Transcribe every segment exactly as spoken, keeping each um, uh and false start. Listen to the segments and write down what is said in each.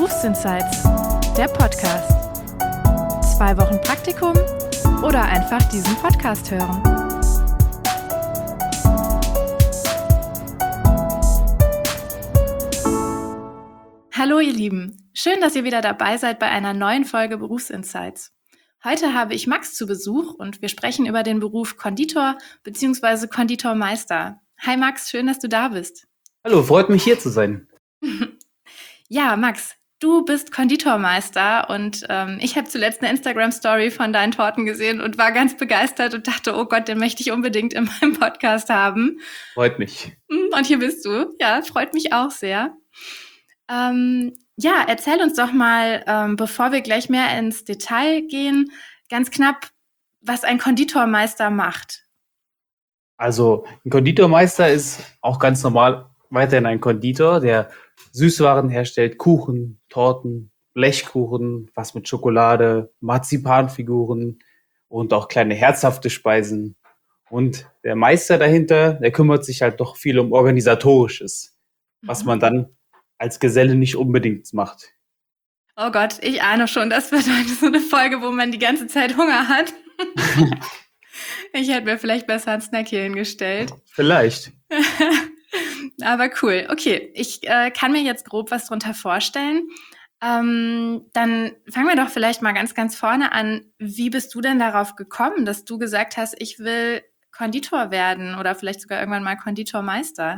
Berufsinsights, der Podcast. Zwei Wochen Praktikum oder einfach diesen Podcast hören. Hallo ihr Lieben, schön, dass ihr wieder dabei seid bei einer neuen Folge Berufsinsights. Heute habe ich Max zu Besuch und wir sprechen über den Beruf Konditor bzw. Konditormeister. Hi Max, schön, dass du da bist. Hallo, freut mich hier zu sein. Ja, Max, du bist Konditormeister und ähm, ich habe zuletzt eine Instagram-Story von deinen Torten gesehen und war ganz begeistert und dachte, oh Gott, den möchte ich unbedingt in meinem Podcast haben. Freut mich. Und hier bist du. Ja, freut mich auch sehr. Ähm, ja, erzähl uns doch mal, ähm, bevor wir gleich mehr ins Detail gehen, ganz knapp, was ein Konditormeister macht. Also ein Konditormeister ist auch ganz normal weiterhin ein Konditor, der Süßwaren herstellt, Kuchen, Torten, Blechkuchen, was mit Schokolade, Marzipanfiguren und auch kleine herzhafte Speisen. Und der Meister dahinter, der kümmert sich halt doch viel um Organisatorisches, was Mhm. man dann als Geselle nicht unbedingt macht. Oh Gott, ich ahne schon, das wird heute so eine Folge, wo man die ganze Zeit Hunger hat. Ich hätte mir vielleicht besser einen Snack hier hingestellt. Vielleicht. Aber cool. Okay, ich äh, kann mir jetzt grob was drunter vorstellen. Ähm, dann fangen wir doch vielleicht mal ganz, ganz vorne an. Wie bist du denn darauf gekommen, dass du gesagt hast, ich will Konditor werden oder vielleicht sogar irgendwann mal Konditormeister?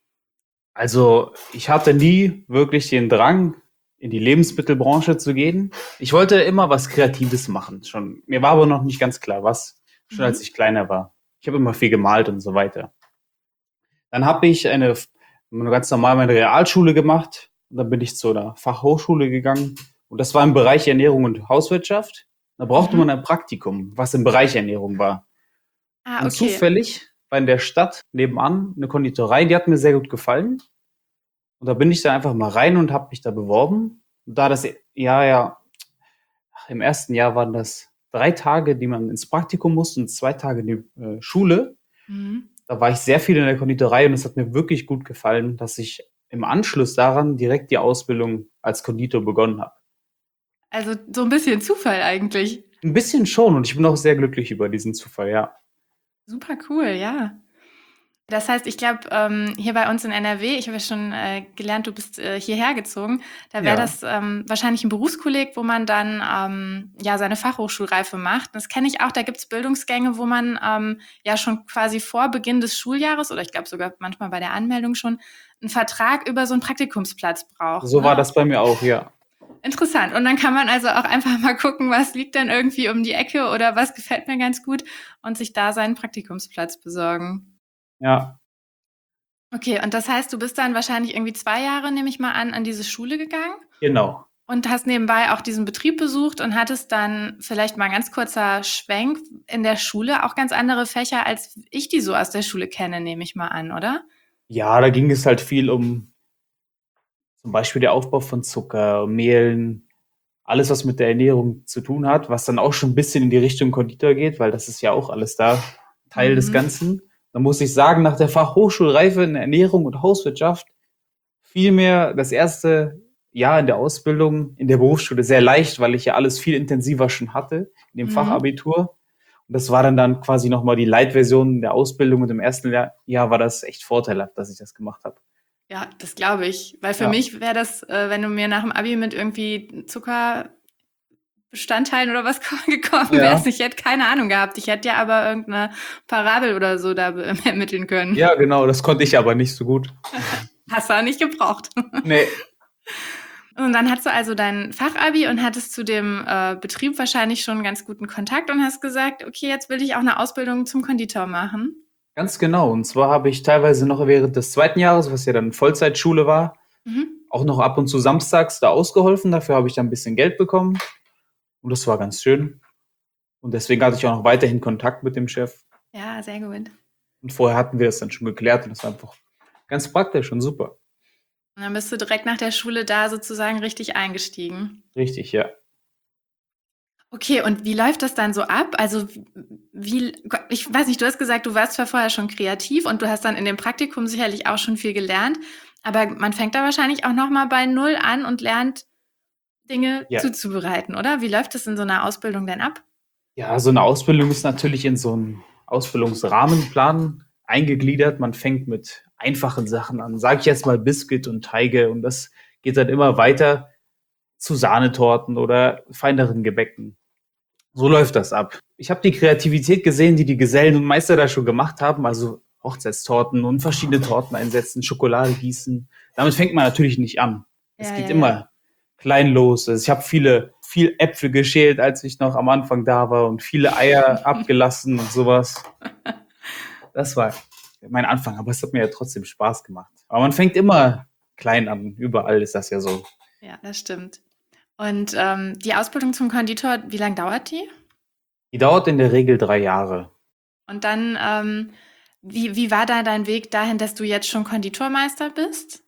Also ich hatte nie wirklich den Drang, in die Lebensmittelbranche zu gehen. Ich wollte immer was Kreatives machen. Schon. Mir war aber noch nicht ganz klar, was, schon Mhm. als ich kleiner war. Ich habe immer viel gemalt und so weiter. Dann habe ich eine, eine ganz normal meine Realschule gemacht. Und dann bin ich zu einer Fachhochschule gegangen. Und das war im Bereich Ernährung und Hauswirtschaft. Da brauchte Mhm. man ein Praktikum, was im Bereich Ernährung war. Ah, Und okay. zufällig war in der Stadt nebenan eine Konditorei, die hat mir sehr gut gefallen. Und da bin ich da einfach mal rein und habe mich da beworben. Und da das Jahr ja, ach, im ersten Jahr waren das drei Tage, die man ins Praktikum musste und zwei Tage in die äh, Schule. Mhm. Da war ich sehr viel in der Konditorei und es hat mir wirklich gut gefallen, dass ich im Anschluss daran direkt die Ausbildung als Konditor begonnen habe. Also so ein bisschen Zufall eigentlich. Ein bisschen schon und ich bin auch sehr glücklich über diesen Zufall, ja. Super cool, ja. Das heißt, ich glaube, ähm, hier bei uns in N R W, ich habe ja schon äh, gelernt, du bist äh, hierher gezogen, da wäre Ja. das ähm, wahrscheinlich ein Berufskolleg, wo man dann ähm, ja seine Fachhochschulreife macht. Das kenne ich auch, da gibt es Bildungsgänge, wo man ähm, ja schon quasi vor Beginn des Schuljahres oder ich glaube sogar manchmal bei der Anmeldung schon einen Vertrag über so einen Praktikumsplatz braucht. So war Ne? das bei mir auch, ja. Interessant. Und dann kann man also auch einfach mal gucken, was liegt denn irgendwie um die Ecke oder was gefällt mir ganz gut und sich da seinen Praktikumsplatz besorgen. Ja, Okay, und das heißt, du bist dann wahrscheinlich irgendwie zwei Jahre, nehme ich mal an, an diese Schule gegangen genau. und hast nebenbei auch diesen Betrieb besucht und hattest dann vielleicht mal ein ganz kurzer Schwenk in der Schule auch ganz andere Fächer, als ich die so aus der Schule kenne, nehme ich mal an, oder? Ja, da ging es halt viel um zum Beispiel der Aufbau von Zucker, Mehlen, alles, was mit der Ernährung zu tun hat, was dann auch schon ein bisschen in die Richtung Konditor geht, weil das ist ja auch alles da Teil des Mhm. Ganzen. Da muss ich sagen, nach der Fachhochschulreife in Ernährung und Hauswirtschaft fiel mir das erste Jahr in der Ausbildung in der Berufsschule sehr leicht, weil ich ja alles viel intensiver schon hatte in dem Mhm. Fachabitur. Und das war dann, dann quasi nochmal die Light-Version der Ausbildung und im ersten Jahr, Jahr war das echt vorteilhaft, dass ich das gemacht habe. Ja, das glaube ich. Weil für Ja. mich wäre das, äh, wenn du mir nach dem Abi mit irgendwie Zuckerbestandteilen oder was gekommen Ja. wärst, ich hätte keine Ahnung gehabt. Ich hätte ja aber irgendeine Parabel oder so da be- ermitteln können. Ja, genau, das konnte ich aber nicht so gut. Hast du auch nicht gebraucht. Nee, Und dann hattest du also dein Fachabi und hattest zu dem äh, Betrieb wahrscheinlich schon einen ganz guten Kontakt und hast gesagt, okay, jetzt will ich auch eine Ausbildung zum Konditor machen. ganz genau. Und zwar habe ich teilweise noch während des zweiten Jahres, was ja dann Vollzeitschule war, Mhm. auch noch ab und zu samstags da ausgeholfen. Dafür habe ich dann ein bisschen Geld bekommen. Und das war ganz schön. Und deswegen hatte ich auch noch weiterhin Kontakt mit dem Chef. Ja, sehr gut. Und vorher hatten wir das dann schon geklärt. Und das war einfach ganz praktisch und super. Und dann bist du direkt nach der Schule da sozusagen richtig eingestiegen. Richtig, ja. Okay, und wie läuft das dann so ab? Also wie, ich weiß nicht, du hast gesagt, du warst zwar vorher schon kreativ und du hast dann in dem Praktikum sicherlich auch schon viel gelernt, aber man fängt da wahrscheinlich auch nochmal bei Null an und lernt Dinge Ja. zuzubereiten, oder? Wie läuft das in so einer Ausbildung denn ab? Ja, so eine Ausbildung ist natürlich in so einen Ausbildungsrahmenplan eingegliedert. Man fängt mit einfachen Sachen an, sage ich jetzt mal Biskuit und Teige, und das geht dann immer weiter zu Sahnetorten oder feineren Gebäcken. So läuft das ab. Ich habe die Kreativität gesehen, die die Gesellen und Meister da schon gemacht haben, also Hochzeitstorten und verschiedene Torten einsetzen, Schokolade gießen. Damit fängt man natürlich nicht an. Es Ja, geht ja, ja. immer klein los. Also ich habe viele, viel Äpfel geschält, als ich noch am Anfang da war, und viele Eier abgelassen und sowas. Das war mein Anfang, aber es hat mir ja trotzdem Spaß gemacht. Aber man fängt immer klein an. Überall ist das ja so. Ja, das stimmt. Und ähm, die Ausbildung zum Konditor, wie lange dauert die? Die dauert in der Regel drei Jahre. Und dann, ähm, wie, wie war da dein Weg dahin, dass du jetzt schon Konditormeister bist?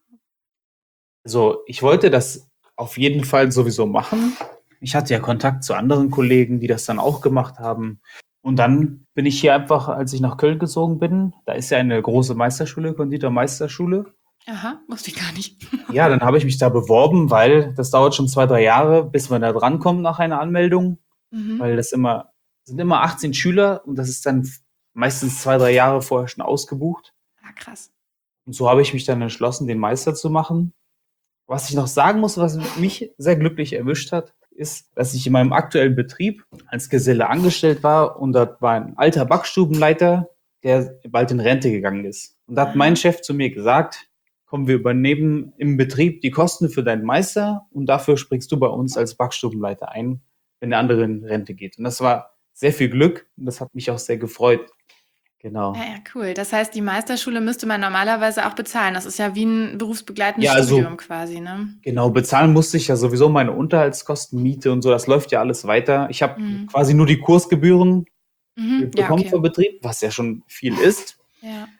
Also ich wollte das auf jeden Fall sowieso machen. Ich hatte ja Kontakt zu anderen Kollegen, die das dann auch gemacht haben. Und dann bin ich hier einfach, als ich nach Köln gezogen bin, da ist ja eine große Meisterschule, Konditormeisterschule. Aha, wusste ich gar nicht. Ja, dann habe ich mich da beworben, weil das dauert schon zwei, drei Jahre, bis man da drankommt nach einer Anmeldung. Mhm. Weil das immer, sind immer achtzehn Schüler, und das ist dann meistens zwei, drei Jahre vorher schon ausgebucht. Ah, krass. Und so habe ich mich dann entschlossen, den Meister zu machen. Was ich noch sagen muss, was mich sehr glücklich erwischt hat, ist, dass ich in meinem aktuellen Betrieb als Geselle angestellt war, und da war ein alter Backstubenleiter, der bald in Rente gegangen ist. Und da hat mein Chef zu mir gesagt: Komm, wir übernehmen im Betrieb die Kosten für deinen Meister, und dafür springst du bei uns als Backstubenleiter ein, wenn der andere in Rente geht. Und das war sehr viel Glück, und das hat mich auch sehr gefreut. Genau. Ja, ja, cool. Das heißt, die Meisterschule müsste man normalerweise auch bezahlen. Das ist ja wie ein berufsbegleitendes Ja, also Studium quasi, ne? genau, bezahlen musste ich ja sowieso meine Unterhaltskosten, Miete und so, das läuft ja alles weiter. Ich habe Mhm. quasi nur die Kursgebühren Mhm. Ja, bekommen okay. vom Betrieb, was ja schon viel ist. Ja.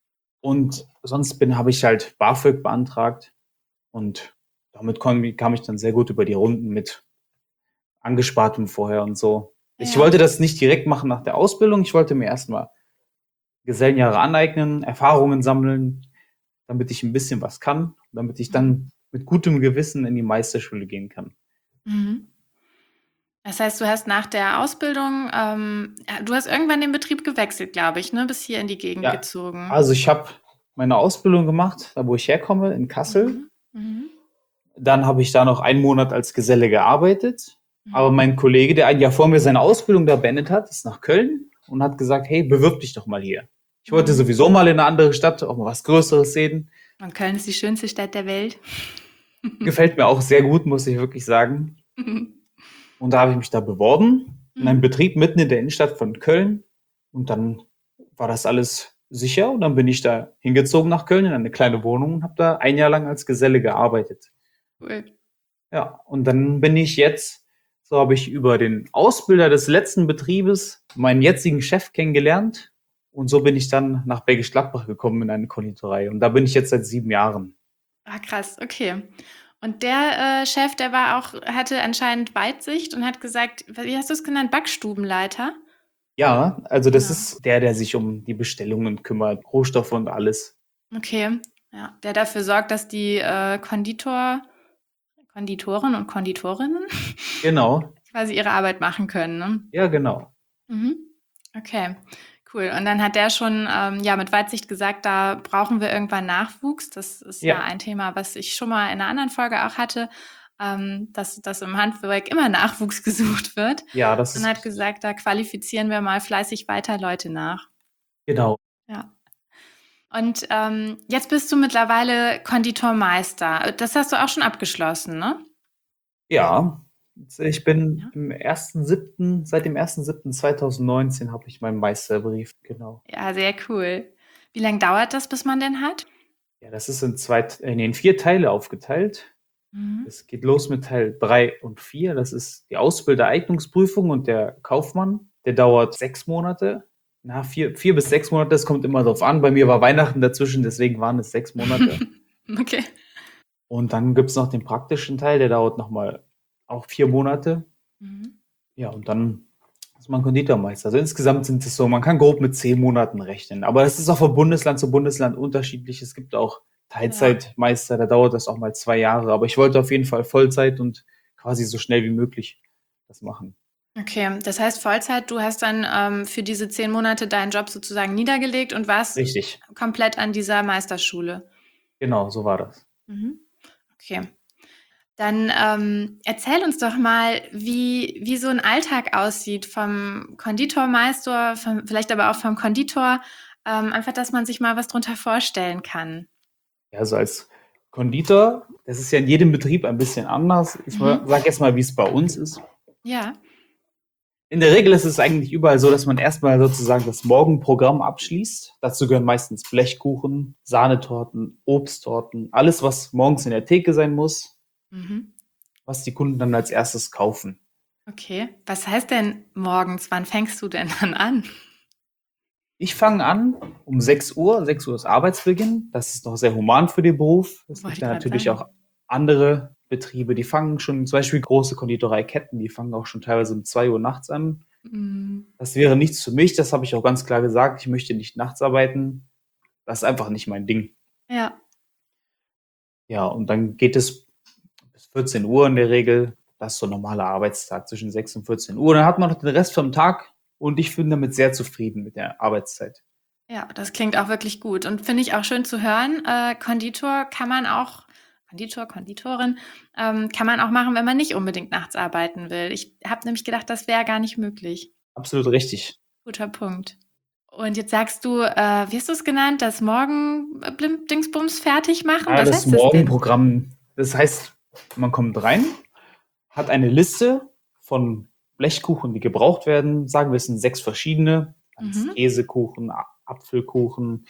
Und sonst bin, habe ich halt BAföG beantragt, und damit kon, kam ich dann sehr gut über die Runden mit Angespartem vorher und so. Ich Ja. wollte das nicht direkt machen nach der Ausbildung. Ich wollte mir erstmal Gesellenjahre aneignen, Erfahrungen sammeln, damit ich ein bisschen was kann, damit ich dann mit gutem Gewissen in die Meisterschule gehen kann. Mhm. Das heißt, du hast nach der Ausbildung, ähm, ja, du hast irgendwann den Betrieb gewechselt, glaube ich, ne? Bis hier in die Gegend Ja, gezogen. also ich habe meine Ausbildung gemacht, da wo ich herkomme, in Kassel. Mhm. Mhm. Dann habe ich da noch einen Monat als Geselle gearbeitet. Mhm. Aber mein Kollege, der ein Jahr vor mir seine Ausbildung da beendet hat, ist nach Köln und hat gesagt: Hey, bewirb dich doch mal hier. Ich wollte Mhm. sowieso mal in eine andere Stadt, auch mal was Größeres sehen. Und Köln ist die schönste Stadt der Welt. Gefällt mir auch sehr gut, muss ich wirklich sagen. Und da habe ich mich da beworben, in einem Mhm. Betrieb mitten in der Innenstadt von Köln. Und dann war das alles sicher. Und dann bin ich da hingezogen nach Köln in eine kleine Wohnung und habe da ein Jahr lang als Geselle gearbeitet. Cool. Ja, und dann bin ich jetzt, so habe ich über den Ausbilder des letzten Betriebes meinen jetzigen Chef kennengelernt. Und so bin ich dann nach Bergisch Gladbach gekommen in eine Konditorei. Und da bin ich jetzt seit sieben Jahren. Ah, krass, okay. Und der äh, Chef, der war auch, hatte anscheinend Weitsicht und hat gesagt, wie hast du es genannt, Backstubenleiter? Ja, also das Genau. ist der, der sich um die Bestellungen kümmert, Rohstoffe und alles. Okay, ja, der dafür sorgt, dass die äh, Konditor, Konditoren und Konditorinnen Genau. quasi ihre Arbeit machen können, ne? Ja, genau. Mhm. Okay, cool. Und dann hat der schon ähm, ja mit Weitsicht gesagt, da brauchen wir irgendwann Nachwuchs. Das ist ja Ja, ein Thema, was ich schon mal in einer anderen Folge auch hatte, ähm, dass, dass im Handwerk immer Nachwuchs gesucht wird. ja, das Und ist hat richtig. gesagt, da qualifizieren wir mal fleißig weiter Leute nach. Genau. Ja. Und ähm, jetzt bist du mittlerweile Konditormeister. Das hast du auch schon abgeschlossen, ne? Ja, ich bin Ja. im ersten siebten, seit dem ersten siebten zweitausendneunzehn habe ich meinen Meisterbrief, genau. Ja, sehr cool. Wie lange dauert das, bis man den hat? Ja, das ist in zwei, äh, nee, in vier Teile aufgeteilt. Mhm. Es geht los mit Teil drei und vier. Das ist die Ausbildereignungsprüfung und der Kaufmann. Der dauert sechs Monate. Na, vier, vier bis sechs Monate, das kommt immer drauf an. Bei mir war Weihnachten dazwischen, deswegen waren es sechs Monate. Okay. Und dann gibt es noch den praktischen Teil, der dauert nochmal auch vier Monate. Mhm. Ja, und dann ist man Konditormeister. Also insgesamt sind es so, man kann grob mit zehn Monaten rechnen. Aber es ist auch von Bundesland zu Bundesland unterschiedlich. Es gibt auch Teilzeitmeister, da dauert das auch mal zwei Jahre. Aber ich wollte auf jeden Fall Vollzeit und quasi so schnell wie möglich das machen. Okay, das heißt Vollzeit, du hast dann ähm, für diese zehn Monate deinen Job sozusagen niedergelegt und warst Richtig, komplett an dieser Meisterschule. genau, so war das. Mhm. Okay. Dann ähm, erzähl uns doch mal, wie, wie so ein Alltag aussieht vom Konditormeister, vom, vielleicht aber auch vom Konditor. Ähm, einfach, dass man sich mal was drunter vorstellen kann. Ja, also als Konditor, das ist ja in jedem Betrieb ein bisschen anders. Ich Mhm. sage jetzt mal, wie es bei uns ist. Ja. In der Regel ist es eigentlich überall so, dass man erstmal sozusagen das Morgenprogramm abschließt. Dazu gehören meistens Blechkuchen, Sahnetorten, Obsttorten, alles, was morgens in der Theke sein muss, Mhm. was die Kunden dann als erstes kaufen. Okay. Was heißt denn morgens? Wann fängst du denn dann an? Ich fange an um sechs Uhr. sechs Uhr ist Arbeitsbeginn. Das ist noch sehr human für den Beruf. Es Wollte gibt ich ja gerade natürlich sagen. auch andere Betriebe, die fangen schon, zum Beispiel große Konditoreiketten, die fangen auch schon teilweise um zwei Uhr nachts an. Mm, Das wäre nichts für mich, das habe ich auch ganz klar gesagt. Ich möchte nicht nachts arbeiten. Das ist einfach nicht mein Ding. ja. Ja, und dann geht es bis vierzehn Uhr in der Regel. Das ist so ein normaler Arbeitstag zwischen sechs und vierzehn Uhr. Dann hat man noch den Rest vom Tag und ich bin damit sehr zufrieden mit der Arbeitszeit. Ja, das klingt auch wirklich gut und finde ich auch schön zu hören. Äh, Konditor kann man auch, Konditor, Konditorin, ähm, kann man auch machen, wenn man nicht unbedingt nachts arbeiten will. Ich habe nämlich gedacht, das wäre gar nicht möglich. Absolut richtig. Guter Punkt. Und jetzt sagst du, äh, wie hast du es genannt, das Morgen-Dingsbums fertig machen? Ja, Was das heißt das denn? Morgenprogramm, das heißt, man kommt rein, hat eine Liste von Blechkuchen, die gebraucht werden. Sagen wir, es sind sechs verschiedene. Dann ist Mhm. Käsekuchen, A- Apfelkuchen,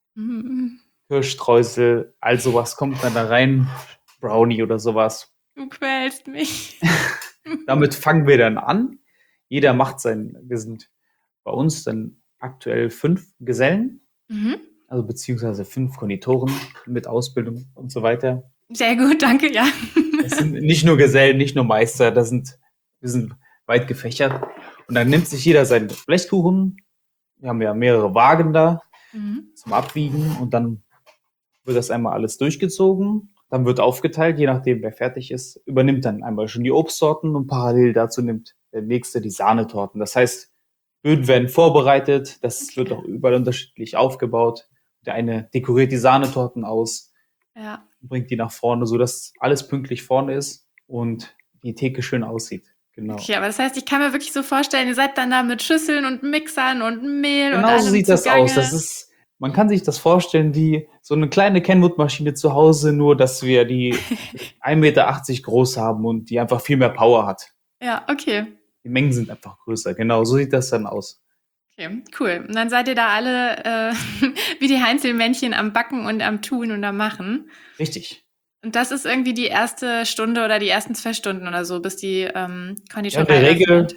Mhm. Kirschstreusel, all sowas kommt dann da rein. Brownie oder sowas. Du quälst mich. Damit fangen wir dann an. Jeder macht sein, wir sind bei uns dann aktuell fünf Gesellen, Mhm. also beziehungsweise fünf Konditoren mit Ausbildung und so weiter. Sehr gut, danke, ja. Es sind nicht nur Gesellen, nicht nur Meister, das sind, wir sind weit gefächert. Und dann nimmt sich jeder seinen Blechkuchen. Wir haben ja mehrere Wagen da Mhm. zum Abwiegen und dann wird das einmal alles durchgezogen. Dann wird aufgeteilt, je nachdem, wer fertig ist, übernimmt dann einmal schon die Obstsorten und parallel dazu nimmt der nächste die Sahnetorten. Das heißt, Böden werden vorbereitet, das wird Okay. auch überall unterschiedlich aufgebaut. Der eine dekoriert die Sahnetorten aus, Ja. bringt die nach vorne, sodass alles pünktlich vorne ist und die Theke schön aussieht. Genau. Okay, aber das heißt, ich kann mir wirklich so vorstellen, ihr seid dann da mit Schüsseln und Mixern und Mehl und Genau so allem sieht das aus. Das zugange. ist, man kann sich das vorstellen wie so eine kleine Kenwood-Maschine zu Hause, nur dass wir die ein Meter achtzig groß haben und die einfach viel mehr Power hat. Ja, okay. Die Mengen sind einfach größer. Genau, so sieht das dann aus. Okay, cool. Und dann seid ihr da alle äh, wie die Heinzelmännchen am Backen und am Tun und am Machen. Richtig. Und das ist irgendwie die erste Stunde oder die ersten zwei Stunden oder so, bis die ähm, Ja, in Konditorei der öffnet. Regel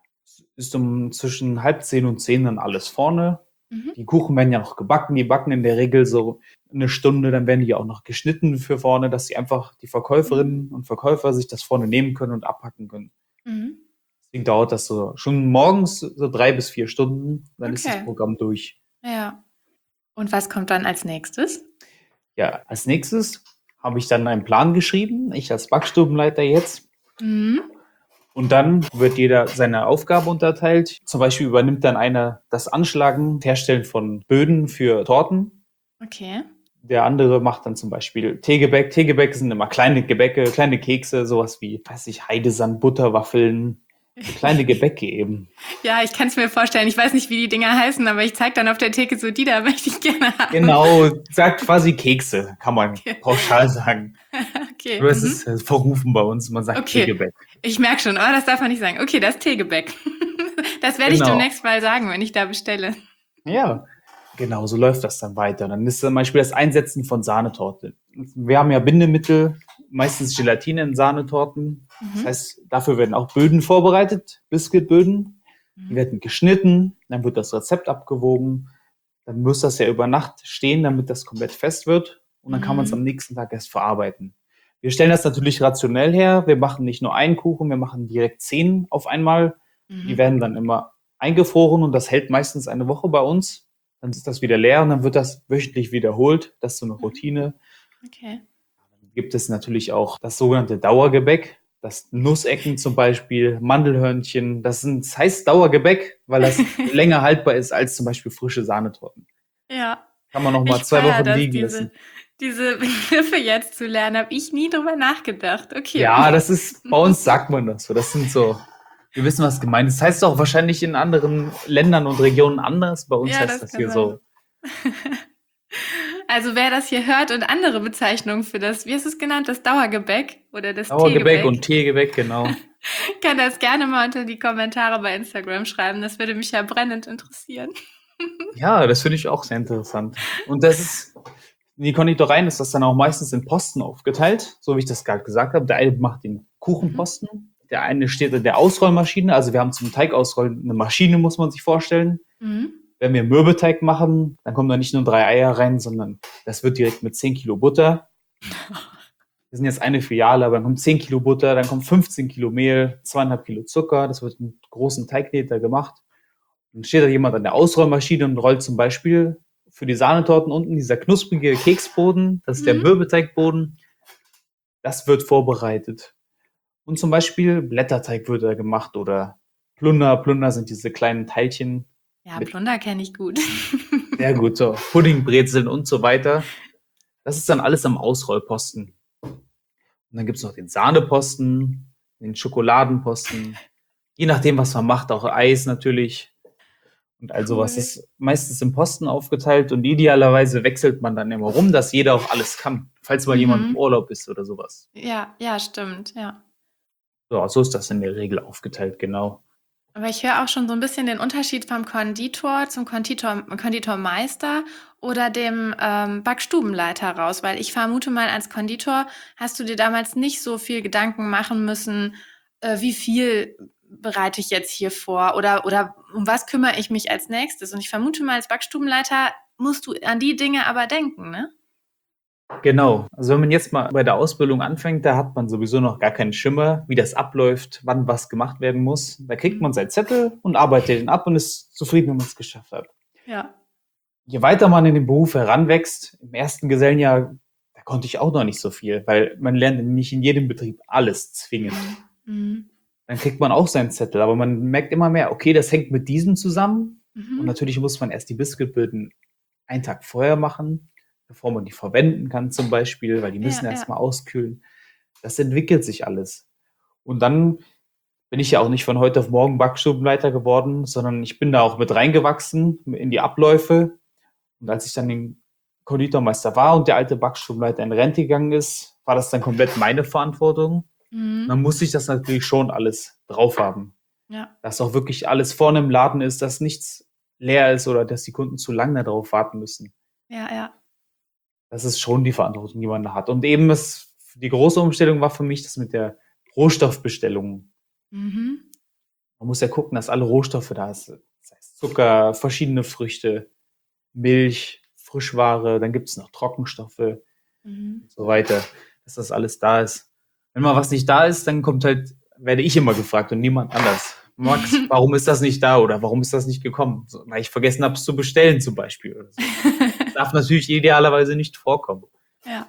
ist um zwischen halb zehn und zehn dann alles vorne. Mhm. Die Kuchen werden ja noch gebacken. Die backen in der Regel so eine Stunde, dann werden die auch noch geschnitten für vorne, dass sie einfach die Verkäuferinnen und Verkäufer sich das vorne nehmen können und abpacken können. Mhm. Deswegen dauert das so schon morgens so drei bis vier Stunden, dann ist das Okay. Programm durch. Ja. Und was kommt dann als nächstes? Ja, als nächstes habe ich dann einen Plan geschrieben, ich als Backstubenleiter jetzt. Mhm. Und dann wird jeder seine Aufgabe unterteilt. Zum Beispiel übernimmt dann einer das Anschlagen, Herstellen von Böden für Torten. Okay. Der andere macht dann zum Beispiel Teegebäck. Teegebäck sind immer kleine Gebäcke, kleine Kekse, sowas wie, weiß ich, Heidesand, Butterwaffeln, so kleine Gebäcke eben. Ja, ich kann es mir vorstellen. Ich weiß nicht, wie die Dinger heißen, aber ich zeige dann auf der Theke so, die da möchte ich gerne haben. Genau, sagt quasi Kekse, kann man Okay. pauschal sagen. Okay. Nur es Mhm. ist äh, verrufen bei uns, man sagt Okay. Teegebäck. Ich merke schon, aber das darf man nicht sagen. Okay, das Teegebäck. Das werde ich Genau. demnächst mal sagen, wenn ich da bestelle. Ja, genau, so läuft das dann weiter. Dann ist zum Beispiel das Einsetzen von Sahnetorte. Wir haben ja Bindemittel, meistens Gelatine in Sahnetorten. Das Mhm. heißt, dafür werden auch Böden vorbereitet, Biskuitböden. Die Mhm. werden geschnitten, dann wird das Rezept abgewogen. Dann muss das ja über Nacht stehen, damit das komplett fest wird. Und dann kann man es Mhm. am nächsten Tag erst verarbeiten. Wir stellen das natürlich rationell her. Wir machen nicht nur einen Kuchen, wir machen direkt zehn auf einmal. Die Mhm. werden dann immer eingefroren und das hält meistens eine Woche bei uns. Dann ist das wieder leer und dann wird das wöchentlich wiederholt. Das ist so eine Routine. Okay. Dann gibt es natürlich auch das sogenannte Dauergebäck. das Nussecken zum Beispiel, Mandelhörnchen, das sind, das heißt Dauergebäck, weil das länger haltbar ist als zum Beispiel frische Sahnetorten. Ja, Kann man noch mal ich zwei feiere Wochen das, liegen diese, lassen. diese Begriffe jetzt zu lernen. Habe ich nie drüber nachgedacht. Okay. Ja, das ist, bei uns sagt man das so. Das sind so, wir wissen, was gemeint ist. Das heißt auch wahrscheinlich in anderen Ländern und Regionen anders. Bei uns Ja, heißt das das kann hier sein. so Also wer das hier hört und andere Bezeichnungen für das, wie ist es genannt, das Dauergebäck oder das Dauergebäck und Teegebäck, Teegebäck, genau. kann das gerne mal unter die Kommentare bei Instagram schreiben. Das würde mich ja brennend interessieren. Ja, das finde ich auch sehr interessant. Und das ist, in die Konditoreien ist das dann auch meistens in Posten aufgeteilt, so wie ich das gerade gesagt habe. Der eine macht den Mhm. Kuchenposten, der eine steht in der Ausrollmaschine. Also wir haben zum Teig ausrollen eine Maschine, muss man sich vorstellen. Mhm. Wenn wir Mürbeteig machen, dann kommen da nicht nur drei Eier rein, sondern das wird direkt mit zehn Kilo Butter. Wir sind jetzt eine Filiale, aber dann kommt zehn Kilo Butter, dann kommt fünfzehn Kilo Mehl, zweieinhalb Kilo Zucker. Das wird mit großen Teigkneter gemacht. Dann steht da jemand an der Ausrollmaschine und rollt zum Beispiel für die Sahnetorten unten dieser knusprige Keksboden, das ist der Mhm. Mürbeteigboden, das wird vorbereitet. Und zum Beispiel Blätterteig wird da gemacht oder Plunder. Plunder sind diese kleinen Teilchen Ja, mit Plunder kenne ich gut. sehr gut so Puddingbrezeln und so weiter. Das ist dann alles am Ausrollposten. Und dann gibt es noch den Sahneposten, den Schokoladenposten, je nachdem, was man macht, auch Eis natürlich. Und all sowas Cool. ist meistens im Posten aufgeteilt und idealerweise wechselt man dann immer rum, dass jeder auch alles kann, falls mal jemand im Mhm. Urlaub ist oder sowas. Ja, ja, stimmt, ja. So, so ist das in der Regel aufgeteilt, genau. Aber ich höre auch schon so ein bisschen den Unterschied vom Konditor zum Konditor Konditormeister oder dem, ähm, Backstubenleiter raus, weil ich vermute mal, als Konditor hast du dir damals nicht so viel Gedanken machen müssen, äh, wie viel bereite ich jetzt hier vor oder oder um was kümmere ich mich als Nächstes? Und ich vermute mal, als Backstubenleiter musst du an die Dinge aber denken, ne? Genau. Also wenn man jetzt mal bei der Ausbildung anfängt, da hat man sowieso noch gar keinen Schimmer, wie das abläuft, wann was gemacht werden muss. Da kriegt man Mhm. seinen Zettel und arbeitet den ab und ist zufrieden, wenn man es geschafft hat. Ja. Je weiter man in den Beruf heranwächst, im ersten Gesellenjahr, da konnte ich auch noch nicht so viel, weil man lernt nicht in jedem Betrieb alles zwingend. Mhm. Mhm. Dann kriegt man auch seinen Zettel, aber man merkt immer mehr, okay, das hängt mit diesem zusammen. Und Mhm. natürlich muss man erst die Biskuitböden einen Tag vorher machen, bevor man die verwenden kann zum Beispiel, weil die müssen Ja, erst ja. mal auskühlen. Das entwickelt sich alles. Und dann bin ich ja auch nicht von heute auf morgen Backstubenleiter geworden, sondern ich bin da auch mit reingewachsen in die Abläufe. Und als ich dann den Konditormeister war und der alte Backstubenleiter in Rente gegangen ist, war das dann komplett meine Verantwortung. Mhm. Dann musste ich das natürlich schon alles drauf haben. Ja. Dass auch wirklich alles vorne im Laden ist, dass nichts leer ist oder dass die Kunden zu lange darauf warten müssen. Ja, ja. Das ist schon die Verantwortung, die man da hat. Und eben ist, die große Umstellung war für mich das mit der Rohstoffbestellung. Mhm. Man muss ja gucken, dass alle Rohstoffe da sind. Das heißt Zucker, verschiedene Früchte, Milch, Frischware, dann gibt es noch Trockenstoffe und Mhm. so weiter, dass das alles da ist. Wenn mal was nicht da ist, dann kommt halt, werde ich immer gefragt und niemand anders. Max, warum ist das nicht da oder warum ist das nicht gekommen? So, weil ich vergessen habe, es zu bestellen zum Beispiel oder so. Das darf natürlich idealerweise nicht vorkommen. Ja.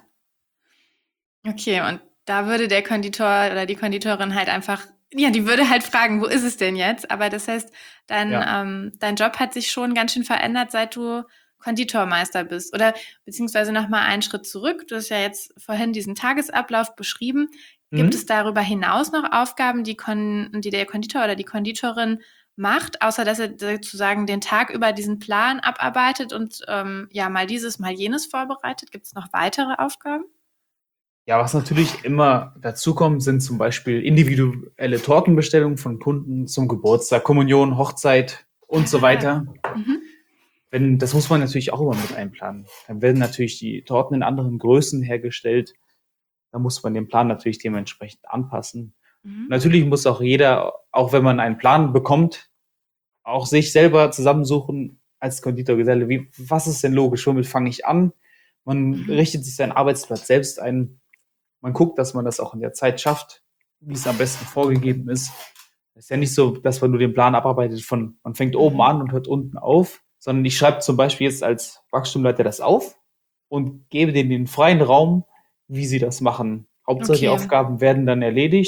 Okay, und da würde der Konditor oder die Konditorin halt einfach, ja, die würde halt fragen, wo ist es denn jetzt? Aber das heißt, dein, Ja. ähm, dein Job hat sich schon ganz schön verändert, seit du Konditormeister bist. Oder beziehungsweise nochmal einen Schritt zurück. Du hast ja jetzt vorhin diesen Tagesablauf beschrieben. Gibt es Mhm. darüber hinaus noch Aufgaben, die, Kon die der Konditor oder die Konditorin macht, außer dass er sozusagen den Tag über diesen Plan abarbeitet und ähm, ja, mal dieses, mal jenes vorbereitet? Gibt es noch weitere Aufgaben? Ja, was natürlich immer dazukommt, sind zum Beispiel individuelle Tortenbestellungen von Kunden zum Geburtstag, Kommunion, Hochzeit und so Ah, weiter. mhm. Wenn, das muss man natürlich auch immer mit einplanen. Dann werden natürlich die Torten in anderen Größen hergestellt. Da muss man den Plan natürlich dementsprechend anpassen. Und Mhm. natürlich muss auch jeder, auch wenn man einen Plan bekommt, auch sich selber zusammensuchen als Konditorgeselle. Wie, was ist denn logisch? Womit fange ich an? Man Mhm. richtet sich seinen Arbeitsplatz selbst ein. Man guckt, dass man das auch in der Zeit schafft, wie es am besten vorgegeben ist. Es ist ja nicht so, dass man nur den Plan abarbeitet von, man fängt oben Mhm. an und hört unten auf, sondern ich schreibe zum Beispiel jetzt als Wachstumsleiter das auf und gebe denen den freien Raum, wie sie das machen. Hauptsache die Okay. Aufgaben werden dann erledigt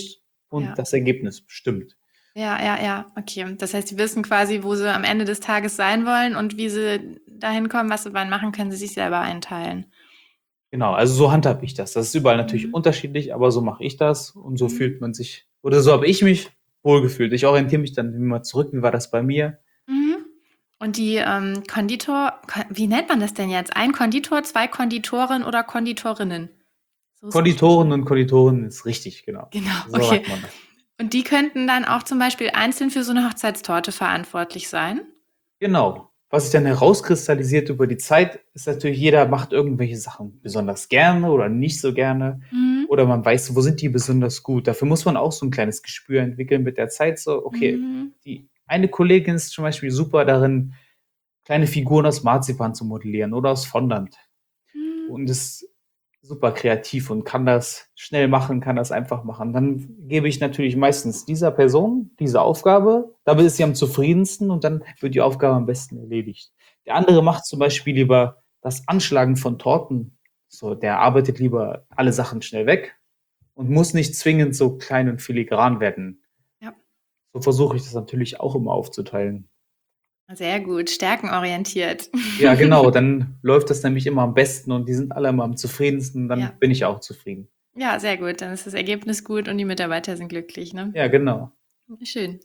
und Ja. das Ergebnis stimmt. Ja, ja, ja, okay. Das heißt, sie wissen quasi, wo sie am Ende des Tages sein wollen und wie sie dahin kommen, was sie wann machen, können sie sich selber einteilen. Genau, also so handhabe ich das. Das ist überall natürlich Mhm. unterschiedlich, aber so mache ich das und so Mhm. fühlt man sich, oder so habe ich mich wohlgefühlt. Ich orientiere mich dann immer zurück, wie war das bei mir? Mhm. Und die ähm, Konditor, Ko- wie nennt man das denn jetzt? Ein Konditor, zwei Konditoren oder Konditorinnen? So ist richtig, Konditoren ne? und Konditorinnen ist richtig, genau. Genau, So okay. sagt man das. Und die könnten dann auch zum Beispiel einzeln für so eine Hochzeitstorte verantwortlich sein? Genau. Was sich dann herauskristallisiert über die Zeit, ist natürlich, jeder macht irgendwelche Sachen besonders gerne oder nicht so gerne. Mhm. Oder man weiß, wo sind die besonders gut. Dafür muss man auch so ein kleines Gespür entwickeln mit der Zeit. So, okay, Mhm. die eine Kollegin ist zum Beispiel super darin, kleine Figuren aus Marzipan zu modellieren oder aus Fondant. Mhm. Und ist super kreativ und kann das schnell machen, kann das einfach machen. Dann gebe ich natürlich meistens dieser Person diese Aufgabe, damit ist sie am zufriedensten und dann wird die Aufgabe am besten erledigt. Der andere macht zum Beispiel lieber das Anschlagen von Torten. So, der arbeitet lieber alle Sachen schnell weg und muss nicht zwingend so klein und filigran werden. Ja, So versuche ich das natürlich auch immer aufzuteilen. sehr gut, stärkenorientiert. Ja, genau, dann läuft das nämlich immer am besten und die sind alle immer am zufriedensten, Ja. dann bin ich auch zufrieden. Ja, sehr gut. Dann ist das Ergebnis gut und die Mitarbeiter sind glücklich, ne? Ja, genau. Schön.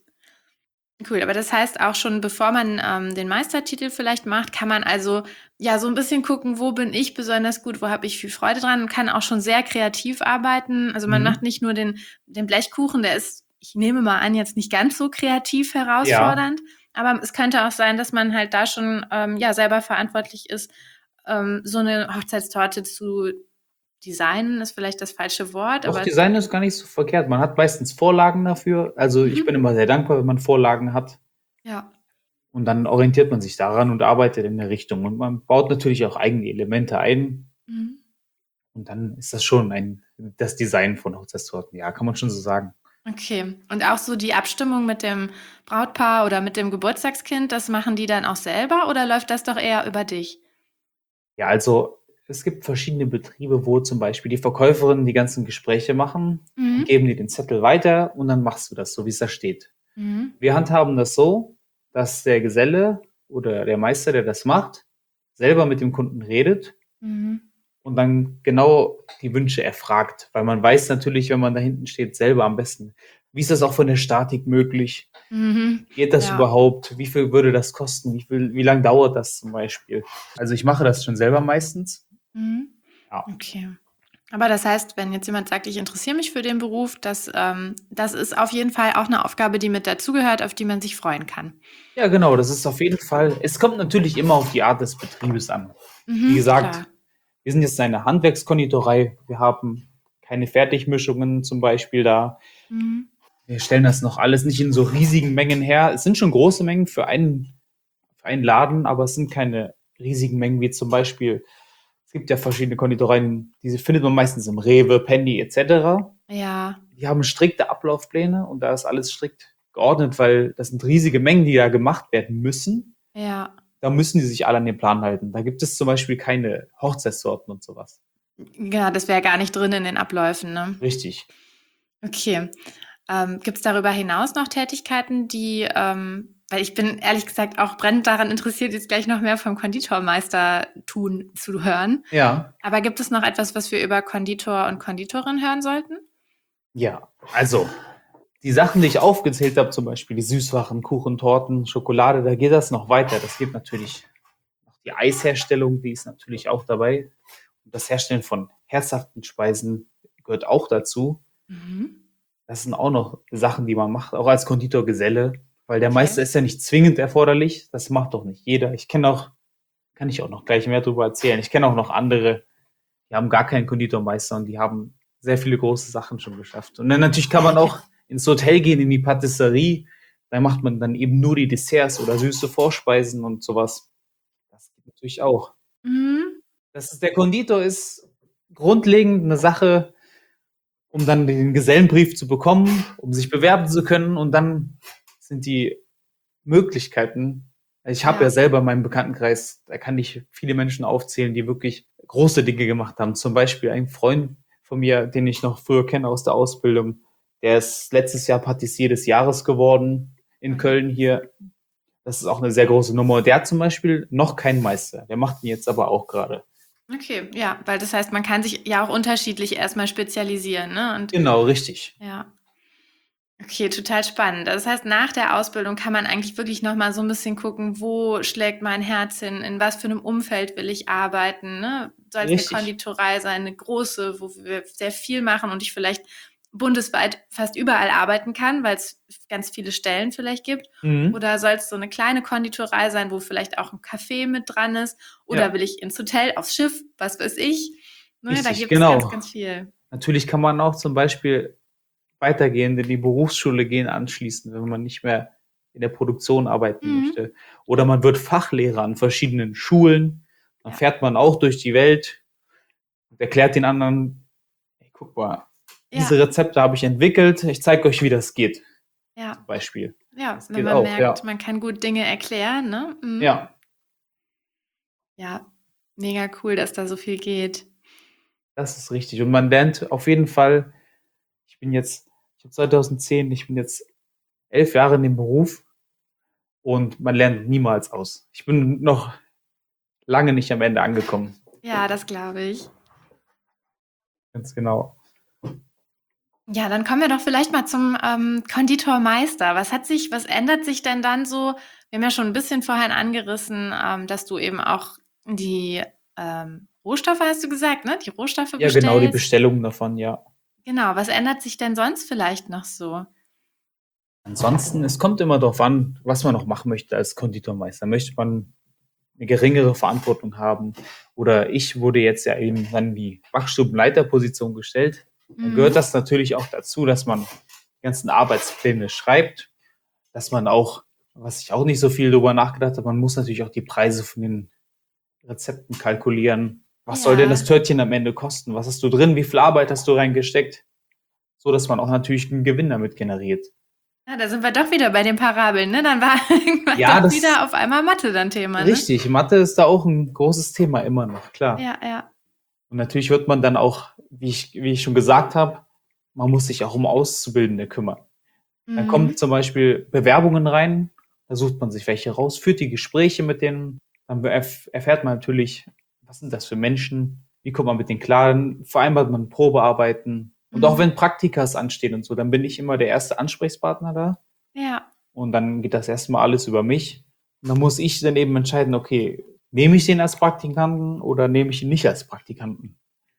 Cool, aber das heißt auch schon, bevor man ähm, den Meistertitel vielleicht macht, kann man also ja so ein bisschen gucken, wo bin ich besonders gut, wo habe ich viel Freude dran und kann auch schon sehr kreativ arbeiten. Also man macht Mhm. nicht nur den, den Blechkuchen, der ist, ich nehme mal an, jetzt nicht ganz so kreativ Ja, herausfordernd, aber es könnte auch sein, dass man halt da schon ähm, ja selber verantwortlich ist, ähm, so eine Hochzeitstorte zu designen, ist vielleicht das falsche Wort, doch aber Design ist gar nicht so verkehrt. Man hat meistens Vorlagen dafür. Also ich bin mhm. immer sehr dankbar, wenn man Vorlagen hat. Ja. Und dann orientiert man sich daran und arbeitet in der Richtung. Und man baut natürlich auch eigene Elemente ein. Mhm. Und dann ist das schon ein, das Design von Hochzeitstorten. Ja, kann man schon so sagen. Okay. Und auch so die Abstimmung mit dem Brautpaar oder mit dem Geburtstagskind, das machen die dann auch selber oder läuft das doch eher über dich? Ja, also es gibt verschiedene Betriebe, wo zum Beispiel die Verkäuferinnen die ganzen Gespräche machen und Mhm. geben dir den Zettel weiter und dann machst du das so, wie es da steht. Mhm. Wir handhaben das so, dass der Geselle oder der Meister, der das macht, selber mit dem Kunden redet Mhm. und dann genau die Wünsche erfragt, weil man weiß natürlich, wenn man da hinten steht, selber am besten, wie ist das auch von der Statik möglich? Mhm. Geht das Ja. überhaupt? Wie viel würde das kosten? Wie viel, wie lange dauert das zum Beispiel? Also ich mache das schon selber meistens. Mhm. Ja. Okay. Aber das heißt, wenn jetzt jemand sagt, ich interessiere mich für den Beruf, das, ähm, das ist auf jeden Fall auch eine Aufgabe, die mit dazugehört, auf die man sich freuen kann. Ja, genau, das ist auf jeden Fall. Es kommt natürlich immer auf die Art des Betriebes an. Wie Mhm, gesagt, klar. wir sind jetzt eine Handwerkskonditorei. Wir haben keine Fertigmischungen zum Beispiel da. Mhm. Wir stellen das noch alles nicht in so riesigen Mengen her. Es sind schon große Mengen für einen, für einen Laden, aber es sind keine riesigen Mengen wie zum Beispiel, es gibt ja verschiedene Konditoreien, diese findet man meistens im Rewe, Penny et cetera. Ja, Die haben strikte Ablaufpläne und da ist alles strikt geordnet, weil das sind riesige Mengen, die da gemacht werden müssen. ja. Da müssen die sich alle an den Plan halten. Da gibt es zum Beispiel keine Hochzeitssorten und sowas. Ja, das wäre gar nicht drin in den Abläufen, ne? Richtig. Okay. Ähm, Gibt es darüber hinaus noch Tätigkeiten, die, ähm, weil ich bin ehrlich gesagt auch brennend daran interessiert, jetzt gleich noch mehr vom Konditormeister tun zu hören. Ja, Aber gibt es noch etwas, was wir über Konditor und Konditorin hören sollten? ja. Also, die Sachen, die ich aufgezählt habe, zum Beispiel die Süßwaren, Kuchen, Torten, Schokolade, da geht das noch weiter. Das gibt natürlich noch die Eisherstellung, die ist natürlich auch dabei. Und das Herstellen von herzhaften Speisen gehört auch dazu. Mhm. Das sind auch noch Sachen, die man macht, auch als Konditorgeselle, weil der Okay. Meister ist ja nicht zwingend erforderlich. Das macht doch nicht jeder. Ich kenne auch, kann ich auch noch gleich mehr darüber erzählen. Ich kenne auch noch andere, die haben gar keinen Konditormeister und die haben sehr viele große Sachen schon geschafft. Und dann natürlich kann man auch ins Hotel gehen, in die Patisserie. Da macht man dann eben nur die Desserts oder süße Vorspeisen und sowas. Das geht natürlich auch. Mhm. Das ist, der Konditor ist grundlegend eine Sache, um dann den Gesellenbrief zu bekommen, um sich bewerben zu können. Und dann sind die Möglichkeiten. Ich habe ja Ja. selber in meinem Bekanntenkreis, da kann ich viele Menschen aufzählen, die wirklich große Dinge gemacht haben. Zum Beispiel ein Freund von mir, den ich noch früher kenne aus der Ausbildung, Der ist letztes Jahr Patissier des Jahres geworden in Okay. Köln hier. Das ist auch eine sehr große Nummer. Der hat zum Beispiel noch keinen Meister. Der macht ihn jetzt aber auch gerade. Okay, ja, weil das heißt, man kann sich ja auch unterschiedlich erstmal spezialisieren, ne? Und Genau, richtig. ja. Okay, total spannend. Das heißt, nach der Ausbildung kann man eigentlich wirklich noch mal so ein bisschen gucken, wo schlägt mein Herz hin, in was für einem Umfeld will ich arbeiten, ne? Soll es eine Richtig. Konditorei sein, eine große, wo wir sehr viel machen und ich vielleicht bundesweit fast überall arbeiten kann, weil es ganz viele Stellen vielleicht gibt? Mhm. Oder soll es so eine kleine Konditorei sein, wo vielleicht auch ein Café mit dran ist? Oder Ja, will ich ins Hotel, aufs Schiff, was weiß ich? Ne, da richtig, gibt es ganz, genau. ganz viel. Natürlich kann man auch zum Beispiel weitergehend in die Berufsschule gehen anschließend, wenn man nicht mehr in der Produktion arbeiten Mhm. möchte. Oder man wird Fachlehrer an verschiedenen Schulen. Dann Ja. fährt man auch durch die Welt und erklärt den anderen, hey, guck mal, Ja, diese Rezepte habe ich entwickelt, ich zeige euch, wie das geht, ja. zum Beispiel. Ja, Das wenn geht man auch, merkt, ja. man kann gut Dinge erklären, ne? Mhm. Ja, Ja, mega cool, dass da so viel geht. das ist richtig. Und man lernt auf jeden Fall, ich bin jetzt, ich habe zweitausendzehn, ich bin jetzt elf Jahre in dem Beruf und man lernt niemals aus. Ich bin noch lange nicht am Ende angekommen. Ja, das glaube ich. Ganz genau. Ja, dann kommen wir doch vielleicht mal zum ähm, Konditormeister. Was hat sich, was ändert sich denn dann so? Wir haben ja schon ein bisschen vorhin angerissen, ähm, dass du eben auch die ähm, Rohstoffe, hast du gesagt, ne? Die Rohstoffe Ja, genau, die bestellst. Bestellung davon, ja. Genau, was ändert sich denn sonst vielleicht noch so? Ansonsten, es kommt immer darauf an, was man noch machen möchte als Konditormeister. Möchte man eine geringere Verantwortung haben? Oder ich wurde jetzt ja eben dann die Backstubenleiterposition gestellt. Dann gehört Mhm. das natürlich auch dazu, dass man die ganzen Arbeitspläne schreibt, dass man auch, was ich auch nicht so viel darüber nachgedacht habe, man muss natürlich auch die Preise von den Rezepten kalkulieren. Was soll denn das Ja. Törtchen am Ende kosten? Was hast du drin? Wie viel Arbeit hast du reingesteckt? So dass man auch natürlich einen Gewinn damit generiert. Ja, da sind wir doch wieder bei den Parabeln, ne? Dann war irgendwann Ja, doch das wieder auf einmal Mathe dann Thema, ne? richtig. Mathe ist da auch ein großes Thema immer noch, klar. Ja, ja. Und natürlich wird man dann auch, wie ich, wie ich schon gesagt habe, man muss sich auch um Auszubildende kümmern. Dann kommen Mhm. zum Beispiel Bewerbungen rein, da sucht man sich welche raus, führt die Gespräche mit denen, dann erf- erfährt man natürlich, was sind das für Menschen, wie kommt man mit denen klar, dann vereinbart man Probearbeiten. Und auch Mhm. wenn Praktikas anstehen und so, dann bin ich immer der erste Ansprechpartner da. Ja. Und dann geht das erstmal alles über mich. Und dann muss ich dann eben entscheiden, okay, nehme ich den als Praktikanten oder nehme ich ihn nicht als Praktikanten?